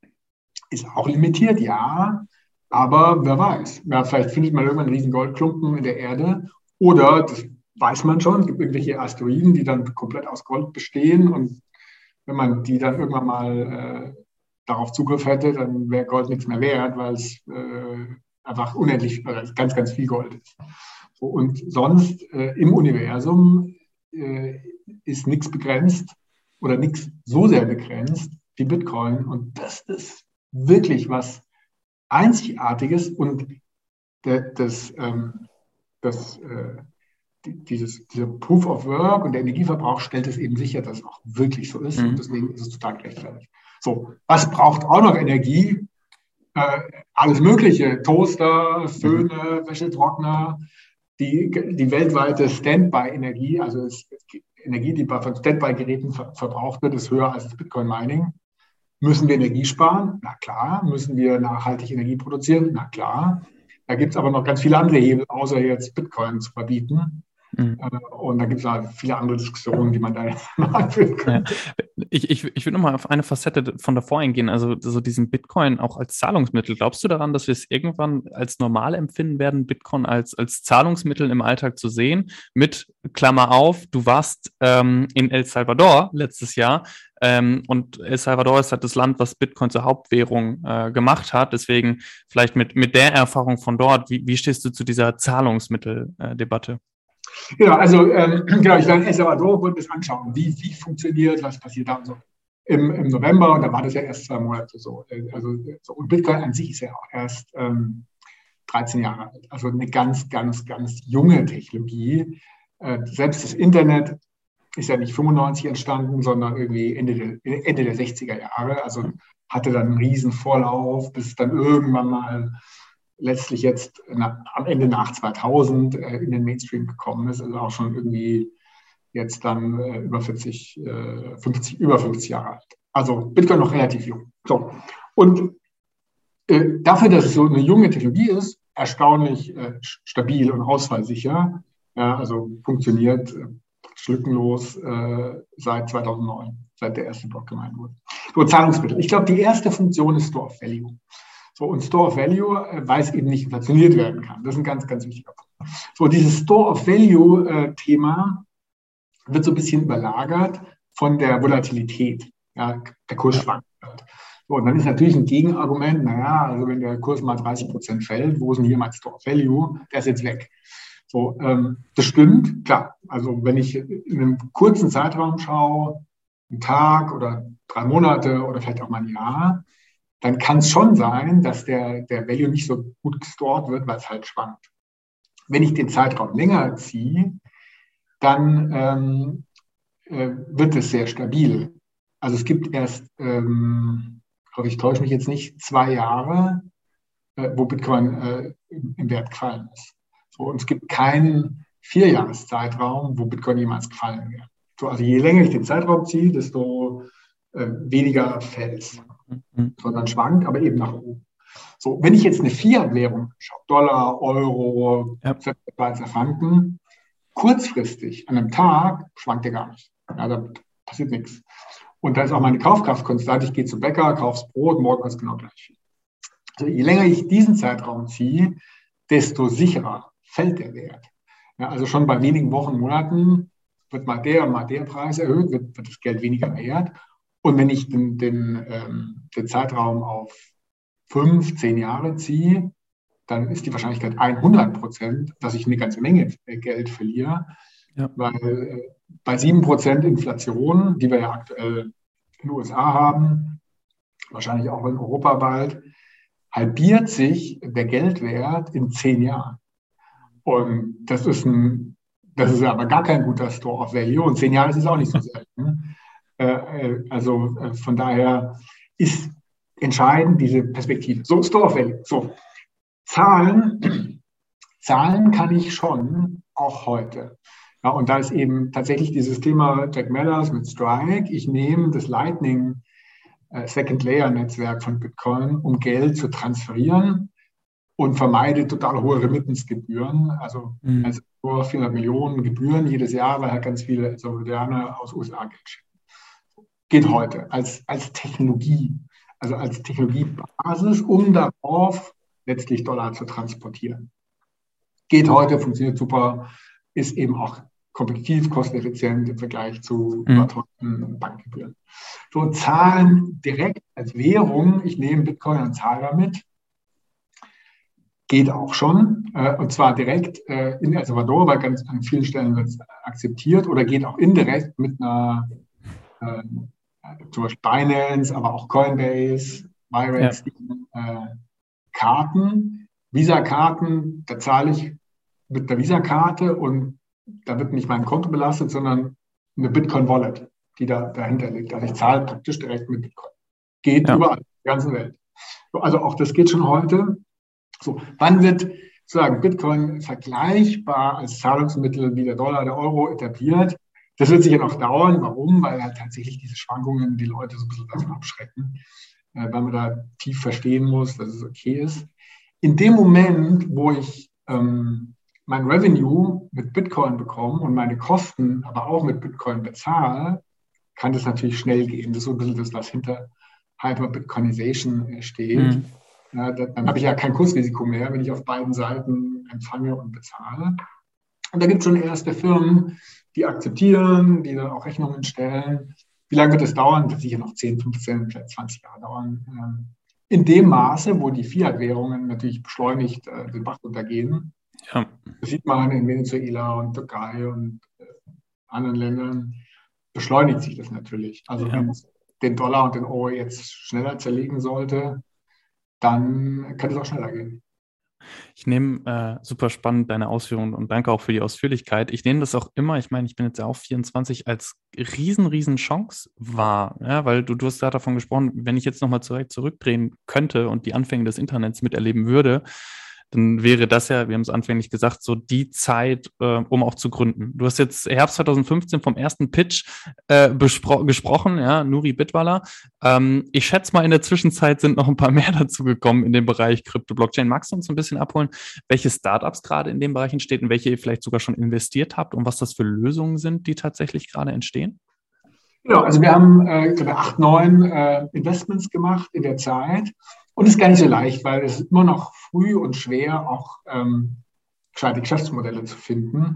ist auch limitiert, ja, aber wer weiß. Ja, vielleicht findet man irgendwann einen riesen Goldklumpen in der Erde oder, das weiß man schon, es gibt irgendwelche Asteroiden, die dann komplett aus Gold bestehen und wenn man die dann irgendwann mal äh, darauf Zugriff hätte, dann wäre Gold nichts mehr wert, weil es äh, einfach unendlich, äh, ganz, ganz viel Gold ist. So, und sonst äh, im Universum äh, ist nichts begrenzt oder nichts so sehr begrenzt wie Bitcoin. Und das ist wirklich was Einzigartiges und der, das, ähm, das äh, Dieses, dieser Proof of Work und der Energieverbrauch stellt es eben sicher, dass es auch wirklich so ist. Mhm. Und deswegen ist es total gerechtfertigt. So, was braucht auch noch Energie? Äh, alles Mögliche. Toaster, Föhne, mhm. Wäschetrockner, die, die weltweite Standby-Energie, also es, Energie, die von Standby-Geräten ver, verbraucht wird, ist höher als das Bitcoin-Mining. Müssen wir Energie sparen? Na klar. Müssen wir nachhaltig Energie produzieren? Na klar. Da gibt es aber noch ganz viele andere Hebel, außer jetzt Bitcoin zu verbieten. Mhm. Und da gibt es halt viele andere Diskussionen, die man da jetzt mal führen könnte. Ja. Ich, ich, ich würde nochmal auf eine Facette von davor eingehen, also so diesen Bitcoin auch als Zahlungsmittel. Glaubst du daran, dass wir es irgendwann als normal empfinden werden, Bitcoin als, als Zahlungsmittel im Alltag zu sehen? Mit, Klammer auf, du warst ähm, in El Salvador letztes Jahr ähm, und El Salvador ist halt das Land, was Bitcoin zur Hauptwährung äh, gemacht hat. Deswegen vielleicht mit, mit der Erfahrung von dort, wie, wie stehst du zu dieser Zahlungsmitteldebatte? Genau, also ähm, genau, ich war in El Salvador, wollte das anschauen, wie, wie funktioniert, was passiert da und so. Im, Im November, und da war das ja erst zwei Monate so. Also, so. Und Bitcoin an sich ist ja auch erst ähm, dreizehn Jahre alt. Also eine ganz, ganz, ganz junge Technologie. Äh, selbst das Internet ist ja nicht fünfundneunzig entstanden, sondern irgendwie Ende der, Ende der sechziger Jahre. Also hatte dann einen riesen Vorlauf, bis es dann irgendwann mal letztlich jetzt nach, am Ende nach zweitausend äh, in den Mainstream gekommen ist, also auch schon irgendwie jetzt dann äh, über vierzig, äh, fünfzig, über fünfzig Jahre alt. Also Bitcoin noch relativ jung. So. Und äh, dafür, dass es so eine junge Technologie ist, erstaunlich äh, stabil und ausfallsicher. Ja, also funktioniert äh, lückenlos äh, seit zweitausendneun, seit der erste Block gemeint wurde. So, Zahlungsmittel. Ich glaube, die erste Funktion ist Store of Value. So, und Store of Value, äh, weil es eben nicht inflationiert werden kann. Das ist ein ganz, ganz wichtiger Punkt. So, dieses Store of Value-Thema äh, wird so ein bisschen überlagert von der Volatilität. Ja, der Kurs schwankt halt. So, und dann ist natürlich ein Gegenargument, naja, also wenn der Kurs mal dreißig Prozent fällt, wo ist denn hier mein Store of Value? Der ist jetzt weg. So, ähm, das stimmt, klar. Also wenn ich in einem kurzen Zeitraum schaue, einen Tag oder drei Monate oder vielleicht auch mal ein Jahr, dann kann es schon sein, dass der, der Value nicht so gut gestored wird, weil es halt schwankt. Wenn ich den Zeitraum länger ziehe, dann ähm, äh, wird es sehr stabil. Also es gibt erst, ähm, ich hoffe, ich täusche mich jetzt nicht, zwei Jahre, äh, wo Bitcoin äh, im, im Wert gefallen ist. So, und es gibt keinen Vierjahreszeitraum, wo Bitcoin jemals gefallen wäre. So, also je länger ich den Zeitraum ziehe, desto äh, weniger fällt es. Mhm. Sondern schwankt, aber eben nach oben. So, wenn ich jetzt eine Fiat-Währung schaue, Dollar, Euro, ja. Schweizer Franken, kurzfristig an einem Tag schwankt der gar nicht. Ja, da passiert nichts. Und da ist auch meine Kaufkraft konstant. Ich gehe zum Bäcker, kaufe das Brot, morgen ist genau gleich viel. Also je länger ich diesen Zeitraum ziehe, desto sicherer fällt der Wert. Ja, also schon bei wenigen Wochen, Monaten wird mal der und mal der Preis erhöht, wird, wird das Geld weniger wert. Und wenn ich den, den, ähm, den Zeitraum auf fünf, zehn Jahre ziehe, dann ist die Wahrscheinlichkeit hundert Prozent, dass ich eine ganze Menge Geld verliere. Ja. Weil äh, bei sieben Prozent Inflation, die wir ja aktuell in den U S A haben, wahrscheinlich auch in Europa bald, halbiert sich der Geldwert in zehn Jahren. Und das ist ein, das ist aber gar kein guter Store of Value. Und zehn Jahre ist es auch nicht so selten. Äh, also äh, von daher ist entscheidend diese Perspektive. So, Store of Value. So, Zahlen, Zahlen kann ich schon, auch heute. Ja, und da ist eben tatsächlich dieses Thema Jack Mellers mit Strike. Ich nehme das Lightning äh, Second Layer Netzwerk von Bitcoin, um Geld zu transferieren und vermeide total hohe Remittance-Gebühren. Also, mhm. also nur vierhundert Millionen Gebühren jedes Jahr, weil halt ganz viele Solidarier aus U S A Geld schicken. Geht heute als, als Technologie, also als Technologiebasis, um darauf letztlich Dollar zu transportieren. Geht heute, funktioniert super, ist eben auch kompetitiv, kosteneffizient im Vergleich zu mhm. überteuerten Bankgebühren. So Zahlen direkt als Währung, ich nehme Bitcoin und zahle damit, geht auch schon. Und zwar direkt in El Salvador, weil ganz an vielen Stellen wird es akzeptiert, oder geht auch indirekt mit einer, äh, zum Beispiel Binance, aber auch Coinbase, Myrex, ja. äh, Karten, Visa-Karten, da zahle ich mit der Visa-Karte und da wird nicht mein Konto belastet, sondern eine Bitcoin-Wallet, die da dahinter liegt. Also ich zahle praktisch direkt mit Bitcoin. Geht ja. überall, in der ganzen Welt. Also auch das geht schon heute. So, wann wird sozusagen Bitcoin vergleichbar als Zahlungsmittel wie der Dollar, der Euro etabliert? Das wird sicher noch dauern. Warum? Weil halt tatsächlich diese Schwankungen die Leute so ein bisschen davon abschrecken, äh, weil man da tief verstehen muss, dass es okay ist. In dem Moment, wo ich ähm, mein Revenue mit Bitcoin bekomme und meine Kosten aber auch mit Bitcoin bezahle, kann das natürlich schnell gehen. Das ist so ein bisschen das, was hinter Hyper-Bitcoinization steht. Mhm. Ja, dann habe ich ja kein Kursrisiko mehr, wenn ich auf beiden Seiten empfange und bezahle. Und da gibt es schon erste Firmen, die akzeptieren, die dann auch Rechnungen stellen. Wie lange wird es dauern? Das wird sicher noch zehn, fünfzehn, vielleicht zwanzig Jahre dauern. In dem Maße, wo die Fiat-Währungen natürlich beschleunigt äh, den Bach runtergehen. Ja. Das sieht man in Venezuela und Türkei und äh, anderen Ländern. Beschleunigt sich das natürlich. Also ja. wenn es den Dollar und den Euro jetzt schneller zerlegen sollte, dann kann es auch schneller gehen. Ich nehme äh, super spannend deine Ausführungen und danke auch für die Ausführlichkeit. Ich nehme das auch immer, ich meine, ich bin jetzt ja auch vierundzwanzig, als riesen, riesen Chance wahr, ja, weil du, du hast gerade davon gesprochen, wenn ich jetzt nochmal zurück, zurückdrehen könnte und die Anfänge des Internets miterleben würde, dann wäre das ja, wir haben es anfänglich gesagt, so die Zeit, äh, um auch zu gründen. Du hast jetzt Herbst zwanzig fünfzehn vom ersten Pitch äh, bespro- gesprochen, ja, Nuri Bitwala. Ähm, ich schätze mal, in der Zwischenzeit sind noch ein paar mehr dazu gekommen in dem Bereich Krypto-Blockchain. Magst du uns ein bisschen abholen, welche Startups gerade in dem Bereich entstehen und welche ihr vielleicht sogar schon investiert habt und was das für Lösungen sind, die tatsächlich gerade entstehen? Genau, also wir haben äh, ich glaube, acht, neun äh, Investments gemacht in der Zeit. Und es ist gar nicht so leicht, weil es ist immer noch früh und schwer, auch ähm, gescheite Geschäftsmodelle zu finden.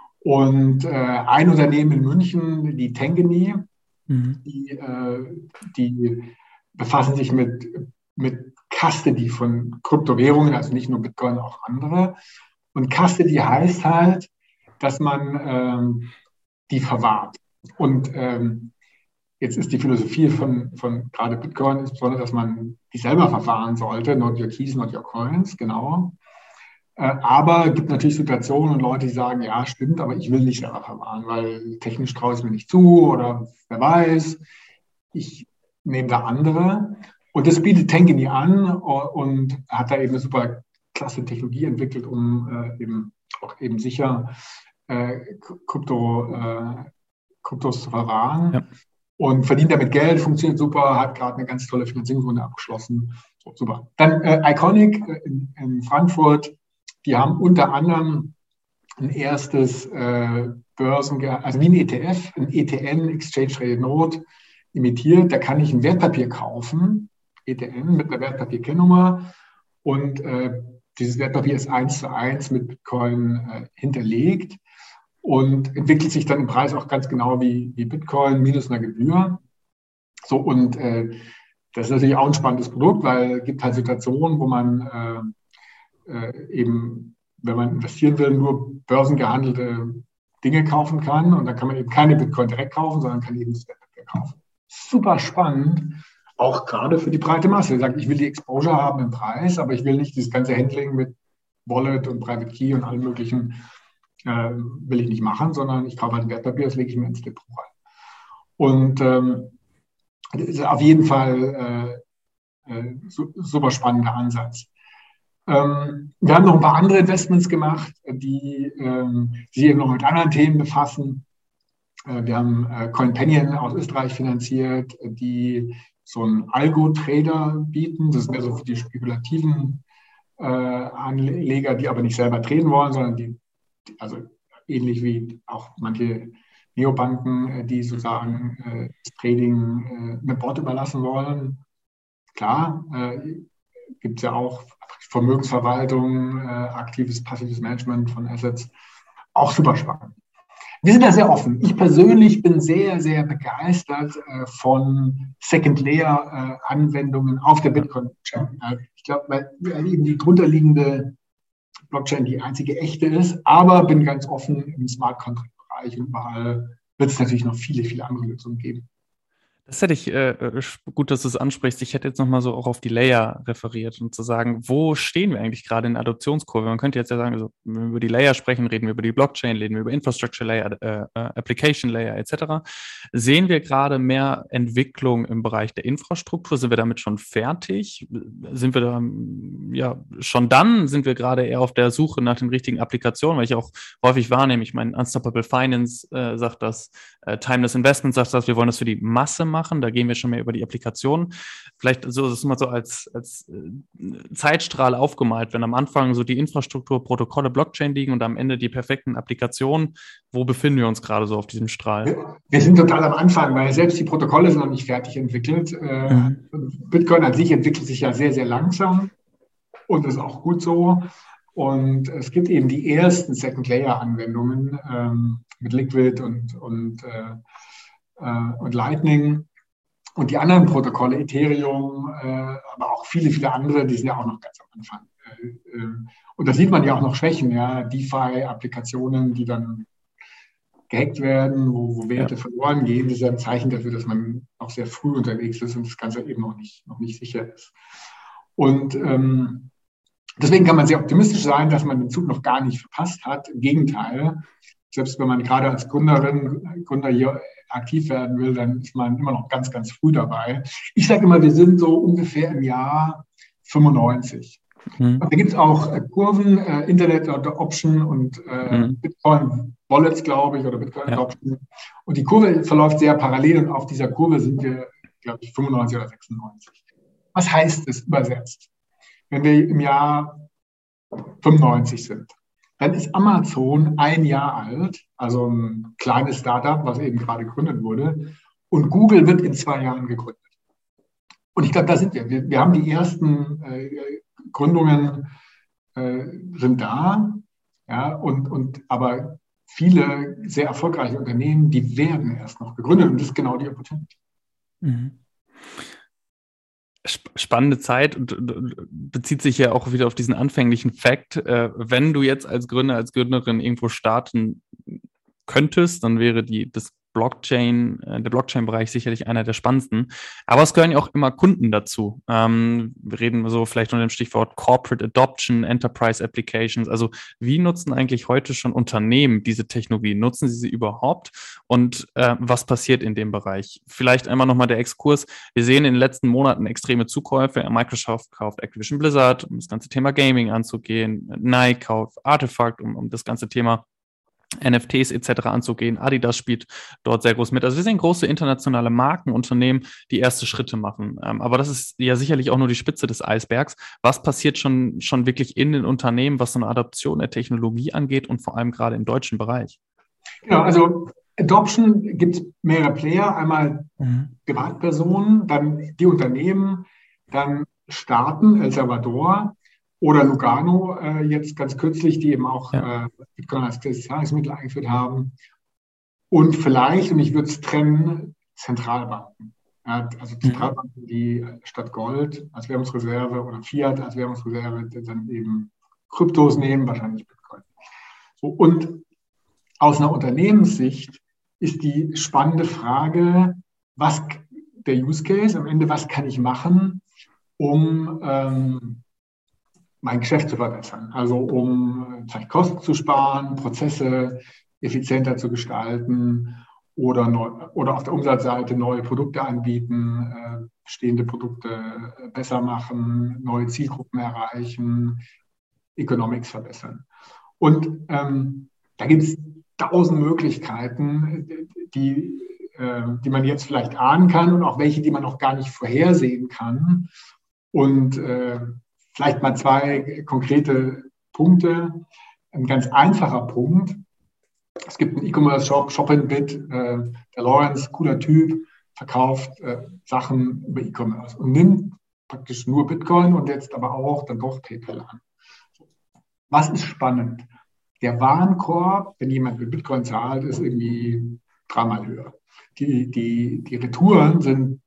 Und äh, ein Unternehmen in München, die Tangany, mhm. die, äh, die befassen sich mit, mit Custody von Kryptowährungen, also nicht nur Bitcoin, auch andere. Und Custody heißt halt, dass man ähm, die verwahrt. Und ähm, jetzt ist die Philosophie von, von gerade Bitcoin insbesondere, dass man die selber verwahren sollte, not your keys, not your coins, genau. Äh, aber es gibt natürlich Situationen und Leute, die sagen, ja, stimmt, aber ich will nicht selber verwahren, weil technisch traue ich es mir nicht zu oder wer weiß, ich nehme da andere. Und das bietet Tangany an und hat da eben eine super klasse Technologie entwickelt, um äh, eben auch eben sicher äh, Krypto, äh, Kryptos zu verwahren. Ja. Und verdient damit Geld, funktioniert super, hat gerade eine ganz tolle Finanzierungsrunde abgeschlossen. So, super. Dann äh, Iconic in, in Frankfurt, die haben unter anderem ein erstes äh, Börsen, also wie ein E T F, ein E T N, Exchange Traded Note, imitiert. Da kann ich ein Wertpapier kaufen, E T N mit einer Wertpapier-Kennnummer. Und äh, dieses Wertpapier ist eins zu eins mit Bitcoin äh, hinterlegt. Und entwickelt sich dann im Preis auch ganz genau wie, wie Bitcoin minus einer Gebühr. So, und äh, das ist natürlich auch ein spannendes Produkt, weil es gibt halt Situationen, wo man äh, äh, eben, wenn man investieren will, nur börsengehandelte Dinge kaufen kann. Und dann kann man eben keine Bitcoin direkt kaufen, sondern kann eben das Wertpapier kaufen. Super spannend, auch gerade für die breite Masse. Die sagt, ich will die Exposure haben im Preis, aber ich will nicht dieses ganze Handling mit Wallet und Private Key und allen möglichen äh, will ich nicht machen, sondern ich kaufe halt ein Wertpapier, das lege ich mir ins Depot rein. Und ähm, das ist auf jeden Fall äh, äh, su- super spannender Ansatz. Ähm, wir haben noch ein paar andere Investments gemacht, die ähm, sich eben noch mit anderen Themen befassen. Äh, wir haben äh, CoinPanion aus Österreich finanziert, die so einen Algo-Trader bieten. Das ist mehr so für die spekulativen äh, Anleger, die aber nicht selber traden wollen, sondern die, die also ähnlich wie auch manche Neobanken, äh, die sozusagen äh, das Trading äh, einem Bot überlassen wollen. Klar, äh, gibt es ja auch Vermögensverwaltung, äh, aktives, passives Management von Assets. Auch super spannend. Wir sind da sehr offen. Ich persönlich bin sehr, sehr begeistert äh, von Second-Layer-Anwendungen auf der Bitcoin-Blockchain. Äh, ich glaube, weil, weil eben die drunterliegende Blockchain die einzige echte ist, aber bin ganz offen im Smart-Contract-Bereich und überall wird es natürlich noch viele, viele andere Lösungen geben. Das hätte ich, äh, gut, dass du es ansprichst. Ich hätte jetzt nochmal so auch auf die Layer referiert und zu sagen, wo stehen wir eigentlich gerade in der Adoptionskurve? Man könnte jetzt ja sagen, also, wenn wir über die Layer sprechen, reden wir über die Blockchain, reden wir über Infrastructure Layer, äh, Application Layer et cetera. Sehen wir gerade mehr Entwicklung im Bereich der Infrastruktur? Sind wir damit schon fertig? Sind wir da, ja, schon dann? Sind wir gerade eher auf der Suche nach den richtigen Applikationen? Weil ich auch häufig wahrnehme, ich meine, Unstoppable Finance äh, sagt das, äh, Timeless Investment sagt das, wir wollen das für die Masse machen. Machen. Da gehen wir schon mehr über die Applikationen. Vielleicht so, das ist mal so als, als Zeitstrahl aufgemalt, wenn am Anfang so die Infrastruktur, Protokolle, Blockchain liegen und am Ende die perfekten Applikationen. Wo befinden wir uns gerade so auf diesem Strahl? Wir sind total am Anfang, weil selbst die Protokolle sind noch nicht fertig entwickelt. Mhm. Bitcoin an sich entwickelt sich ja sehr, sehr langsam und ist auch gut so. Und es gibt eben die ersten Second-Layer-Anwendungen ähm, mit Liquid und, und äh, und Lightning und die anderen Protokolle, Ethereum, äh, aber auch viele, viele andere, die sind ja auch noch ganz am Anfang. Äh, äh, und da sieht man ja auch noch Schwächen, ja, DeFi-Applikationen, die dann gehackt werden, wo, wo Werte ja. verloren gehen. Das ist ja ein Zeichen dafür, dass man auch sehr früh unterwegs ist und das Ganze eben noch nicht, noch nicht sicher ist. Und ähm, deswegen kann man sehr optimistisch sein, dass man den Zug noch gar nicht verpasst hat. Im Gegenteil, selbst wenn man gerade als Gründerin, Gründer hier aktiv werden will, dann ist man immer noch ganz, ganz früh dabei. Ich sage immer, wir sind so ungefähr im Jahr fünfundneunzig. Mhm. Und da gibt es auch äh, Kurven, äh, Internet Adoption und äh, mhm. Bitcoin Wallets, glaube ich, oder Bitcoin Adoption. Ja. Und die Kurve verläuft sehr parallel und auf dieser Kurve sind wir, glaube ich, fünfundneunzig oder sechsundneunzig. Was heißt das übersetzt? Wenn wir im Jahr fünfundneunzig sind, dann ist Amazon ein Jahr alt, also ein kleines Startup, was eben gerade gegründet wurde. Und Google wird in zwei Jahren gegründet. Und ich glaube, da sind wir. Wir, wir haben die ersten äh, Gründungen äh, sind da, ja, und, und aber viele sehr erfolgreiche Unternehmen, die werden erst noch gegründet. Und das ist genau die Opportunity. Mhm. Spannende Zeit und bezieht sich ja auch wieder auf diesen anfänglichen Fact. Äh, wenn du jetzt als Gründer, als Gründerin irgendwo starten könntest, dann wäre die, das Blockchain, äh, der Blockchain-Bereich sicherlich einer der spannendsten. Aber es gehören ja auch immer Kunden dazu. Ähm, wir reden so vielleicht unter dem Stichwort Corporate Adoption, Enterprise Applications. Also wie nutzen eigentlich heute schon Unternehmen diese Technologie? Nutzen sie sie überhaupt? Und äh, was passiert in dem Bereich? Vielleicht einmal nochmal der Exkurs. Wir sehen in den letzten Monaten extreme Zukäufe. Microsoft kauft Activision Blizzard, um das ganze Thema Gaming anzugehen. Nike kauft Artefakt, um, um das ganze Thema N F Ts et cetera anzugehen. Adidas spielt dort sehr groß mit. Also wir sehen große internationale Markenunternehmen, die erste Schritte machen. Ähm, aber das ist ja sicherlich auch nur die Spitze des Eisbergs. Was passiert schon, schon wirklich in den Unternehmen, was so eine Adoption der Technologie angeht und vor allem gerade im deutschen Bereich? Genau, also Adoption gibt es mehrere Player. Einmal mhm. Privatpersonen, dann die Unternehmen, dann Staaten, El Salvador, oder Lugano, äh, jetzt ganz kürzlich, die eben auch ja. äh, Bitcoin als Zahlungsmittel eingeführt haben. Und vielleicht, und ich würde es trennen, Zentralbanken. Ja, also Zentralbanken, mhm. die statt Gold als Währungsreserve oder Fiat als Währungsreserve dann eben Kryptos nehmen, wahrscheinlich Bitcoin. So, und aus einer Unternehmenssicht ist die spannende Frage, was der Use Case, am Ende, was kann ich machen, um ähm, mein Geschäft zu verbessern. Also um vielleicht Kosten zu sparen, Prozesse effizienter zu gestalten oder, neu, oder auf der Umsatzseite neue Produkte anbieten, äh, bestehende Produkte besser machen, neue Zielgruppen erreichen, Economics verbessern. Und ähm, da gibt es tausend Möglichkeiten, die, äh, die man jetzt vielleicht ahnen kann und auch welche, die man noch gar nicht vorhersehen kann. Und äh, vielleicht mal zwei konkrete Punkte. Ein ganz einfacher Punkt. Es gibt einen E-Commerce-Shop, Shop&Bit, äh, der Lawrence, cooler Typ, verkauft äh, Sachen über E-Commerce und nimmt praktisch nur Bitcoin und jetzt aber auch dann doch PayPal an. Was ist spannend? Der Warenkorb, wenn jemand mit Bitcoin zahlt, ist irgendwie dreimal höher. Die, die, die Retouren sind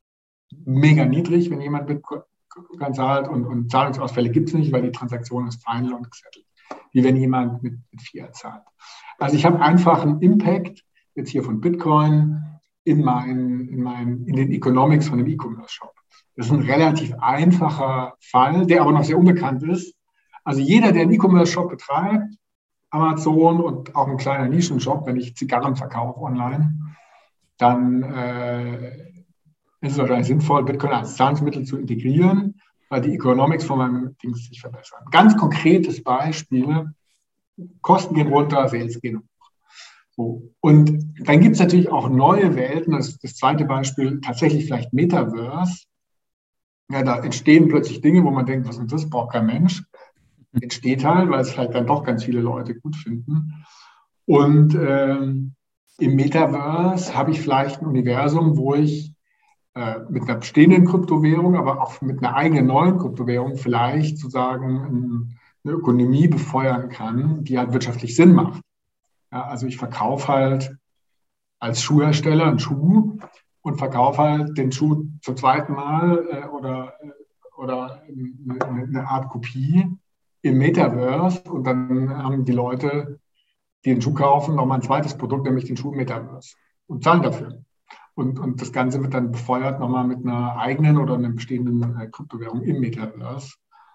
mega niedrig, wenn jemand Bitcoin zahlt und, und Zahlungsausfälle gibt es nicht, weil die Transaktion ist final und gesettelt, wie wenn jemand mit, mit Fiat zahlt. Also ich habe einfach einen Impact jetzt hier von Bitcoin in, mein, in, mein, in den Economics von dem E-Commerce-Shop. Das ist ein relativ einfacher Fall, der aber noch sehr unbekannt ist. Also jeder, der einen E-Commerce-Shop betreibt, Amazon und auch ein kleiner Nischenshop, wenn ich Zigarren verkaufe online, dann äh, ist es wahrscheinlich sinnvoll, Bitcoin als Zahlungsmittel zu integrieren, weil die Economics von meinem Ding sich verbessern. Ganz konkretes Beispiel, Kosten gehen runter, Sales gehen hoch. So. Und dann gibt es natürlich auch neue Welten, das, das zweite Beispiel, tatsächlich vielleicht Metaverse. Ja, da entstehen plötzlich Dinge, wo man denkt, was ist das, braucht kein Mensch. Entsteht halt, weil es vielleicht dann doch ganz viele Leute gut finden. Und ähm, im Metaverse habe ich vielleicht ein Universum, wo ich äh, mit einer bestehenden Kryptowährung, aber auch mit einer eigenen neuen Kryptowährung vielleicht sozusagen eine Ökonomie befeuern kann, die halt wirtschaftlich Sinn macht. Ja, also ich verkaufe halt als Schuhhersteller einen Schuh und verkaufe halt den Schuh zum zweiten Mal äh, oder, oder eine, eine Art Kopie im Metaverse und dann haben die Leute, die den Schuh kaufen, nochmal ein zweites Produkt, nämlich den Schuh im Metaverse und zahlen dafür. Und, und das Ganze wird dann befeuert nochmal mit einer eigenen oder einer bestehenden äh, Kryptowährung im Metaverse.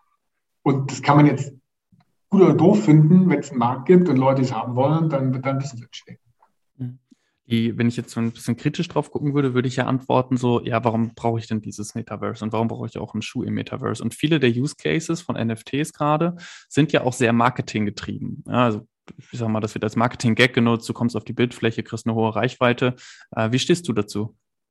Und das kann man jetzt gut oder doof finden, wenn es einen Markt gibt und Leute es haben wollen, dann wird dann Business entstehen. Die, wenn ich jetzt so ein bisschen kritisch drauf gucken würde, würde ich ja antworten so, ja, warum brauche ich denn dieses Metaverse und warum brauche ich auch einen Schuh im Metaverse? Und viele der Use Cases von N F Ts gerade sind ja auch sehr marketinggetrieben. Ja, also ich sag mal, das wird als Marketing-Gag genutzt, du kommst auf die Bildfläche, kriegst eine hohe Reichweite. Äh, wie stehst du dazu?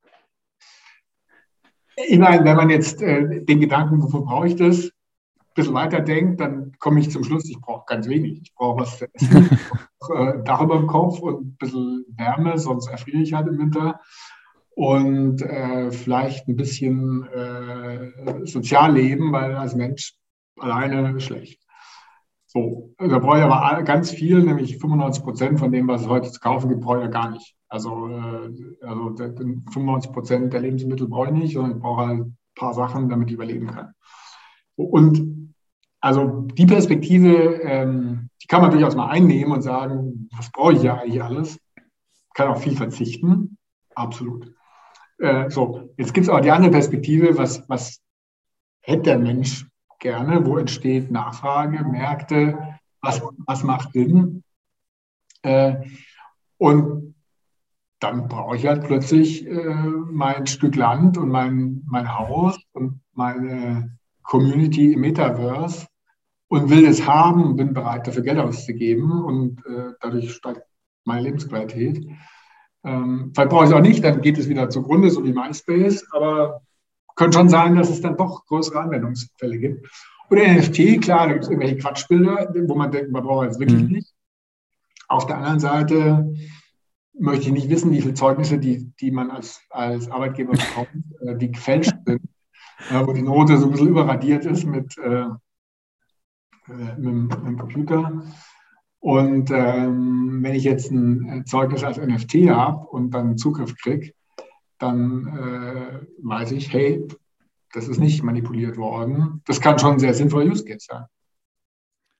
Ich meine, wenn man jetzt äh, den Gedanken, wofür brauche ich das, ein bisschen weiter denkt, dann komme ich zum Schluss, ich brauche ganz wenig. Ich brauche was zu essen, ich brauche äh, Dach über dem Kopf und ein bisschen Wärme, sonst erfriere ich halt im Winter. Und äh, vielleicht ein bisschen äh, Sozialleben, weil als Mensch alleine schlecht. So, da brauche ich aber ganz viel, nämlich fünfundneunzig Prozent von dem, was es heute zu kaufen gibt, brauche ich ja gar nicht. Also, äh, also fünfundneunzig Prozent der Lebensmittel brauche ich nicht, sondern ich brauche halt ein paar Sachen, damit ich überleben kann. Und also die Perspektive, ähm, die kann man durchaus mal einnehmen und sagen, was brauche ich ja eigentlich alles? Kann auch viel verzichten, absolut. Äh, so, jetzt gibt es auch die andere Perspektive, was, was hätte der Mensch gerne, wo entsteht Nachfrage, Märkte, was, was macht Sinn? Äh, und dann brauche ich halt plötzlich äh, mein Stück Land und mein, mein Haus und meine Community im Metaverse und will das haben und bin bereit, dafür Geld auszugeben und äh, dadurch steigt meine Lebensqualität. Ähm, vielleicht brauche ich es auch nicht, dann geht es wieder zugrunde, so wie MySpace, aber könnte schon sein, dass es dann doch größere Anwendungsfälle gibt. Und N F T, klar, da gibt es irgendwelche Quatschbilder, wo man denkt, man braucht es wirklich mhm. nicht. Auf der anderen Seite möchte ich nicht wissen, wie viele Zeugnisse, die, die man als, als Arbeitgeber bekommt, äh, die gefälscht sind, äh, wo die Note so ein bisschen überradiert ist mit, äh, mit, mit dem Computer. Und ähm, wenn ich jetzt ein Zeugnis als N F T habe und dann Zugriff kriege, dann äh, weiß ich, hey, das ist nicht manipuliert worden. Das kann schon ein sehr sinnvoller Use Case sein.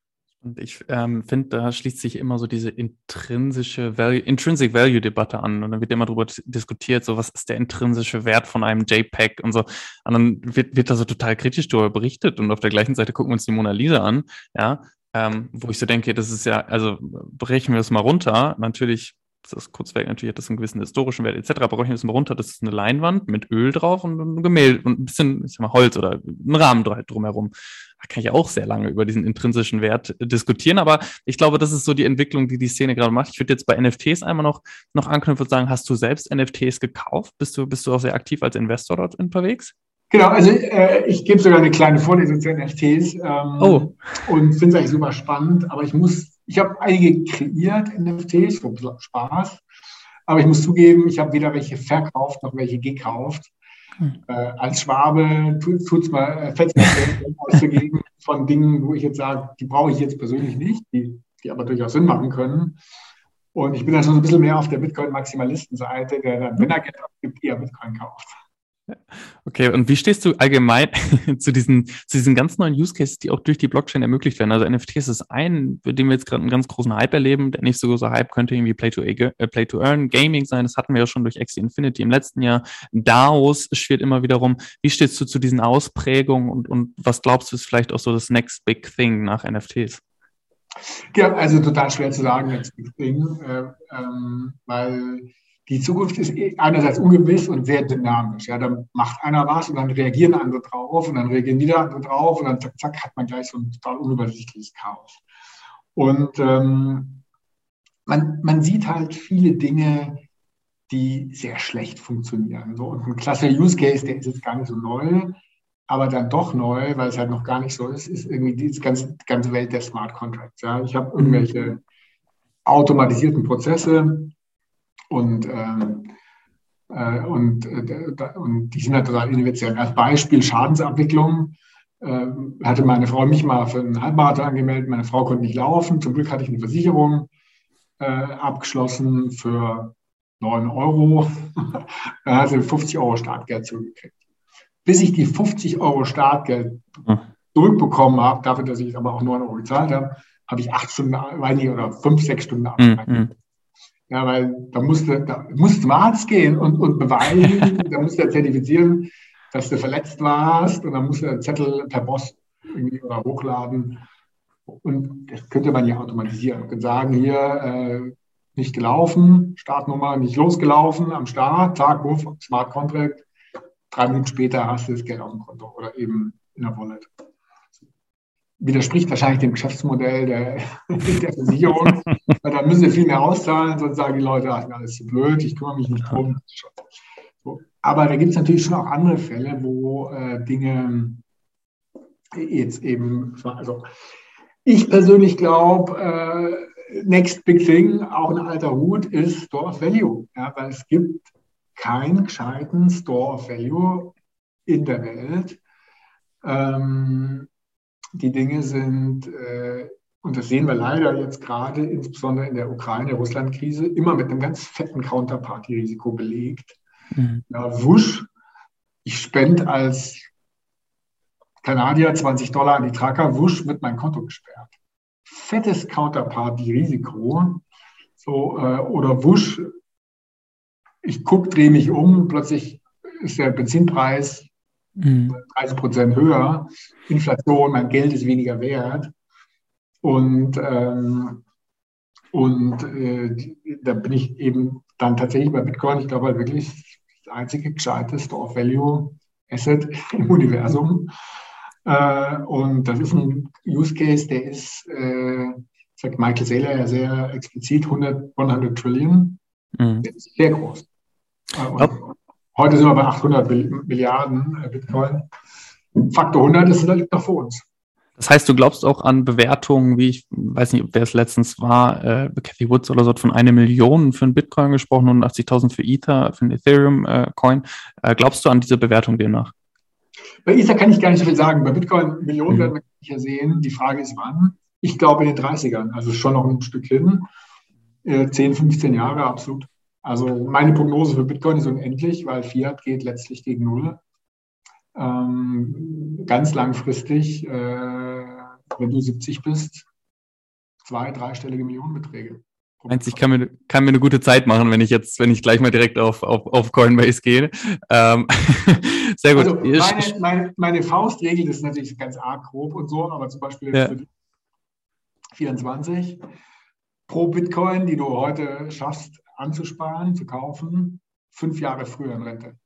Und ich ähm, finde, da schließt sich immer so diese intrinsische Value, Intrinsic Value Debatte an. Und dann wird immer darüber diskutiert, so was ist der intrinsische Wert von einem JPEG und so. Und dann wird, wird da so total kritisch darüber berichtet. Und auf der gleichen Seite gucken wir uns die Mona Lisa an, ja, ähm, wo ich so denke, das ist ja, also brechen wir das mal runter. Natürlich, das Kunstwerk natürlich hat das einen gewissen historischen Wert et cetera. Brechen wir das mal runter. Das ist eine Leinwand mit Öl drauf und ein Gemälde und ein bisschen, ich sag mal, Holz oder ein Rahmen drumherum. Da kann ich auch sehr lange über diesen intrinsischen Wert diskutieren, aber ich glaube, das ist so die Entwicklung, die die Szene gerade macht. Ich würde jetzt bei N F Ts einmal noch, noch anknüpfen und sagen, hast du selbst N F Ts gekauft? Bist du, bist du auch sehr aktiv als Investor dort unterwegs? Genau, also äh, ich gebe sogar eine kleine Vorlesung zu N F Ts ähm, oh. und finde es eigentlich super spannend, aber ich muss, ich habe einige kreiert, N F Ts, so ein bisschen Spaß, aber ich muss zugeben, ich habe weder welche verkauft noch welche gekauft. Hm. Äh, als Schwabe tut es mal fett auszugeben von Dingen, wo ich jetzt sage, die brauche ich jetzt persönlich nicht, die, die aber durchaus Sinn machen können. Und ich bin dann schon so ein bisschen mehr auf der Bitcoin-Maximalisten-Seite, der dann, wenn er Geld abgibt, eher Bitcoin kauft. Okay, und wie stehst du allgemein zu diesen, zu diesen ganz neuen Use Cases, die auch durch die Blockchain ermöglicht werden? Also N F Ts ist ein, für den wir jetzt gerade einen ganz großen Hype erleben. Der nächste große Hype könnte irgendwie Play to, äh, Play to Earn, Gaming sein. Das hatten wir ja schon durch Axie Infinity im letzten Jahr. DAOs schwirrt immer wieder rum. Wie stehst du zu diesen Ausprägungen und, und was glaubst du ist vielleicht auch so das Next Big Thing nach N F Ts? Ja, also total schwer zu sagen, Next Big Thing, äh, ähm, weil die Zukunft ist einerseits ungewiss und sehr dynamisch. Ja, dann macht einer was und dann reagieren andere drauf und dann reagieren wieder andere drauf und dann zack, zack, hat man gleich so ein total unübersichtliches Chaos. Und ähm, man, man sieht halt viele Dinge, die sehr schlecht funktionieren. So, und ein klassischer Use Case, der ist jetzt gar nicht so neu, aber dann doch neu, weil es halt noch gar nicht so ist, ist irgendwie diese ganze, ganze Welt der Smart Contracts. Ja, ich habe irgendwelche automatisierten Prozesse, Und, ähm, äh, und, äh, und die sind halt total ineffizient. Als Beispiel Schadensabwicklung äh, hatte meine Frau mich mal für einen Halbmarathon angemeldet. Meine Frau konnte nicht laufen. Zum Glück hatte ich eine Versicherung äh, abgeschlossen für neun Euro. Dann hat sie fünfzig Euro Startgeld zurückgekriegt. Bis ich die fünfzig Euro Startgeld zurückbekommen habe, dafür, dass ich aber auch neun Euro gezahlt habe, habe ich acht Stunden, weiß nicht, oder fünf, sechs Stunden abgehalten. Mhm. Ja, weil da musste, da musste zum Arzt gehen und, und beweisen, da musste er zertifizieren, dass du verletzt warst und dann musste er einen Zettel per Post irgendwie oder hochladen. Und das könnte man ja automatisieren und sagen, hier äh, nicht gelaufen, Startnummer nicht losgelaufen am Start, Tag, Wurf, Smart Contract, drei Minuten später hast du das Geld auf dem Konto oder eben in der Wallet. Widerspricht wahrscheinlich dem Geschäftsmodell der, der Versicherung, weil da müssen sie viel mehr auszahlen, sonst sagen die Leute, ach, alles zu blöd, ich kümmere mich nicht drum. So. Aber da gibt es natürlich schon auch andere Fälle, wo äh, Dinge jetzt eben, also ich persönlich glaube, äh, Next Big Thing, auch ein alter Hut, ist Store of Value, ja, weil es gibt keinen gescheiten Store of Value in der Welt. Ähm, Die Dinge sind, äh, und das sehen wir leider jetzt gerade, insbesondere in der Ukraine-Russland-Krise, immer mit einem ganz fetten Counterparty-Risiko belegt. Mhm. Ja, wusch, ich spende als Kanadier zwanzig Dollar an die Tracker, wusch, wird mein Konto gesperrt. Fettes Counterparty-Risiko. So, äh, oder wusch, ich gucke, drehe mich um, plötzlich ist der Benzinpreis dreißig Prozent höher, Inflation, mein Geld ist weniger wert. Und, ähm, und äh, da bin ich eben dann tatsächlich bei Bitcoin, ich glaube halt wirklich das einzige gescheite Store of Value Asset im Universum. Äh, und das ist ein Use Case, der ist, äh, sagt Michael Saylor ja sehr explizit, hundert Trillion. Mhm. Der ist sehr groß. Äh, und oh. Heute sind wir bei achthundert Milliarden Bitcoin. Faktor hundert ist liegt noch vor uns. Das heißt, du glaubst auch an Bewertungen, wie ich weiß nicht, wer es letztens war, äh, Cathy Woods oder so, hat von einer Million für einen Bitcoin gesprochen und achtzigtausend für Ether, für einen Ethereum-Coin. Äh, glaubst du an diese Bewertung demnach? Bei Ether kann ich gar nicht so viel sagen. Bei Bitcoin Millionen mhm. werden wir sicher sehen. Die Frage ist, wann? Ich glaube in den dreißigern, also schon noch ein Stück hin. Äh, zehn, fünfzehn Jahre, absolut. Also meine Prognose für Bitcoin ist unendlich, weil Fiat geht letztlich gegen Null. Ähm, ganz langfristig, äh, wenn du siebzig bist, zwei-, dreistellige Millionenbeträge. Meinst, ich kann mir, kann mir eine gute Zeit machen, wenn ich jetzt, wenn ich gleich mal direkt auf, auf, auf Coinbase gehe. Ähm, sehr gut. Also meine, meine, meine Faustregel, das ist natürlich ganz arg grob und so, aber zum Beispiel jetzt ja. für die vierundzwanzig pro Bitcoin, die du heute schaffst anzusparen, zu kaufen, fünf Jahre früher in Rente.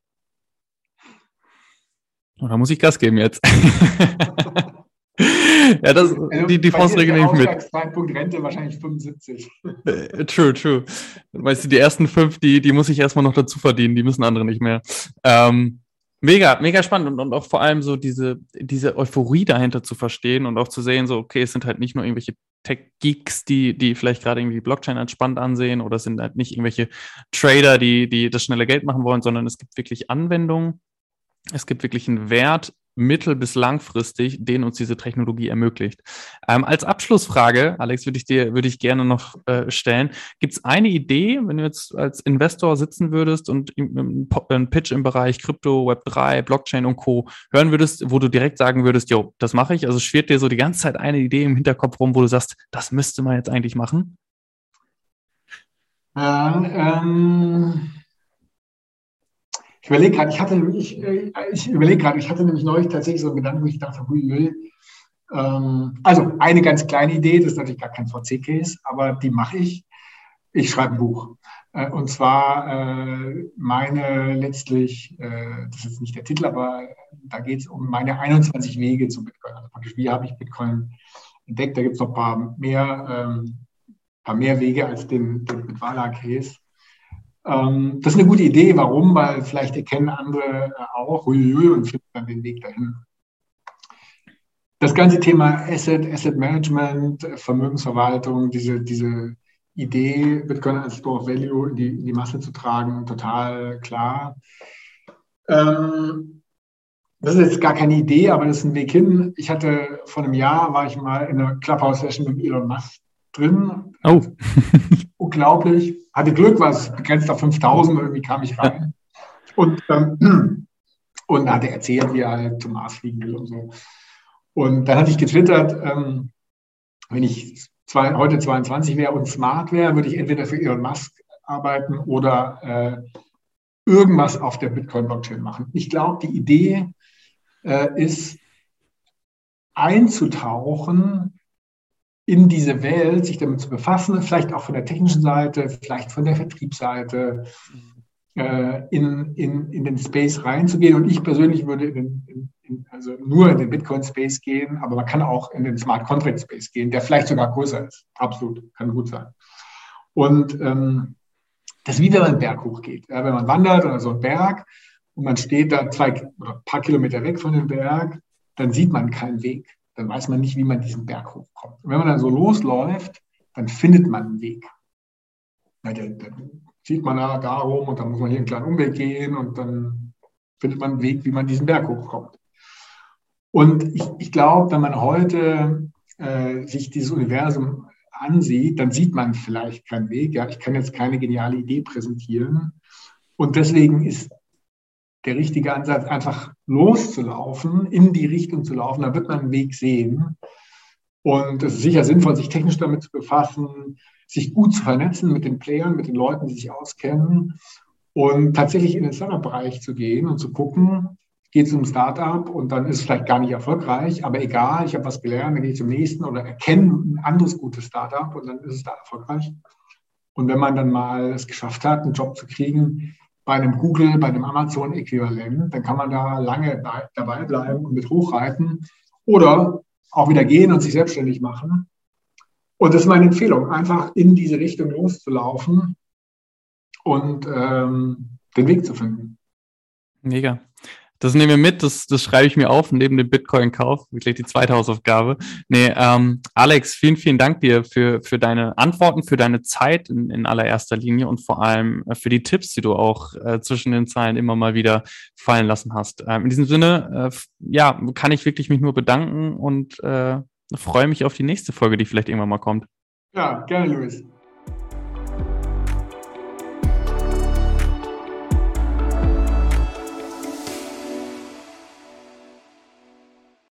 Oh, da muss ich Gas geben jetzt. Ja, das, also, die, die Faustregel nehme ich mit. Zeitpunkt Rente wahrscheinlich fünfundsiebzig. True, true. Weißt du, die ersten fünf, die, die muss ich erstmal noch dazu verdienen, die müssen andere nicht mehr. Ähm, mega, mega spannend und, und auch vor allem so diese, diese Euphorie dahinter zu verstehen und auch zu sehen, so, okay, es sind halt nicht nur irgendwelche Tech-Geeks, die, die vielleicht gerade irgendwie die Blockchain als spannend ansehen, oder es sind halt nicht irgendwelche Trader, die, die das schnelle Geld machen wollen, sondern es gibt wirklich Anwendungen, es gibt wirklich einen Wert, mittel- bis langfristig, den uns diese Technologie ermöglicht. Ähm, als Abschlussfrage, Alex, würde ich dir, würde ich gerne noch äh, stellen, gibt es eine Idee, wenn du jetzt als Investor sitzen würdest und einen Pitch im Bereich Krypto, Web drei, Blockchain und Co. hören würdest, wo du direkt sagen würdest, jo, das mache ich, also schwirrt dir so die ganze Zeit eine Idee im Hinterkopf rum, wo du sagst, das müsste man jetzt eigentlich machen? Ja, ähm... Ich überlege gerade, ich hatte ich, ich überlege gerade, ich hatte nämlich neulich tatsächlich so einen Gedanken, wo ich dachte, hui, ähm, also eine ganz kleine Idee, das ist natürlich gar kein V C-Case, aber die mache ich. Ich schreibe ein Buch. Äh, und zwar äh, meine letztlich, äh, das ist nicht der Titel, aber da geht es um meine einundzwanzig Wege zu Bitcoin. Also praktisch, wie habe ich Bitcoin entdeckt? Da gibt es noch ein paar mehr, ähm, paar mehr Wege als den, den Bitwala-Case. Das ist eine gute Idee. Warum? Weil vielleicht erkennen andere auch und finden dann den Weg dahin. Das ganze Thema Asset, Asset Management, Vermögensverwaltung, diese, diese Idee, Bitcoin als Store of Value in die, in die Masse zu tragen, total klar. Ähm, das ist jetzt gar keine Idee, aber das ist ein Weg hin. Ich hatte vor einem Jahr, war ich mal in einer Clubhouse-Session mit Elon Musk drin. Oh. Unglaublich. Hatte Glück, war es begrenzt auf fünftausend, irgendwie kam ich rein. Und, ähm, und da hat er erzählt, wie er halt zum Mars fliegen will und so. Und dann hatte ich getwittert, ähm, wenn ich zwei, heute zweiundzwanzig wäre und smart wäre, würde ich entweder für Elon Musk arbeiten oder äh, irgendwas auf der Bitcoin-Blockchain machen. Ich glaube, die Idee äh, ist, einzutauchen in diese Welt, sich damit zu befassen, vielleicht auch von der technischen Seite, vielleicht von der Vertriebsseite, äh, in, in, in den Space reinzugehen. Und ich persönlich würde in den, in, in, also nur in den Bitcoin-Space gehen, aber man kann auch in den Smart Contract-Space gehen, der vielleicht sogar größer ist. Absolut, kann gut sein. Und ähm, das ist wie wenn man einen Berg hochgeht. Ja, wenn man wandert oder so einen Berg und man steht da zwei oder ein paar Kilometer weg von dem Berg, dann sieht man keinen Weg. Dann weiß man nicht, wie man diesen Berg hochkommt. Und wenn man dann so losläuft, dann findet man einen Weg. Ja, dann, dann sieht man da, da rum und dann muss man hier einen kleinen Umweg gehen und dann findet man einen Weg, wie man diesen Berg hochkommt. Und ich, ich glaube, wenn man heute äh, sich dieses Universum ansieht, dann sieht man vielleicht keinen Weg. Ja, ich kann jetzt keine geniale Idee präsentieren. Und deswegen ist der richtige Ansatz, einfach loszulaufen, in die Richtung zu laufen, da wird man einen Weg sehen. Und es ist sicher sinnvoll, sich technisch damit zu befassen, sich gut zu vernetzen mit den Playern, mit den Leuten, die sich auskennen und tatsächlich in den Startup-Bereich zu gehen und zu gucken, geht es um Startup und dann ist es vielleicht gar nicht erfolgreich, aber egal, ich habe was gelernt, dann gehe ich zum nächsten oder erkenne ein anderes gutes Startup und dann ist es da erfolgreich. Und wenn man dann mal es geschafft hat, einen Job zu kriegen, bei einem Google, bei einem Amazon-Äquivalent, dann kann man da lange dabei bleiben und mit hochreiten oder auch wieder gehen und sich selbstständig machen. Und das ist meine Empfehlung, einfach in diese Richtung loszulaufen und ähm, den Weg zu finden. Mega. Das nehmen wir mit, das, das schreibe ich mir auf, neben dem Bitcoin-Kauf, wirklich die zweite Hausaufgabe. Nee, ähm, Alex, vielen, vielen Dank dir für, für deine Antworten, für deine Zeit in, in allererster Linie und vor allem für die Tipps, die du auch äh, zwischen den Zeilen immer mal wieder fallen lassen hast. Ähm, in diesem Sinne, äh, ja, kann ich wirklich mich nur bedanken und äh, freue mich auf die nächste Folge, die vielleicht irgendwann mal kommt. Ja, gerne, Luis.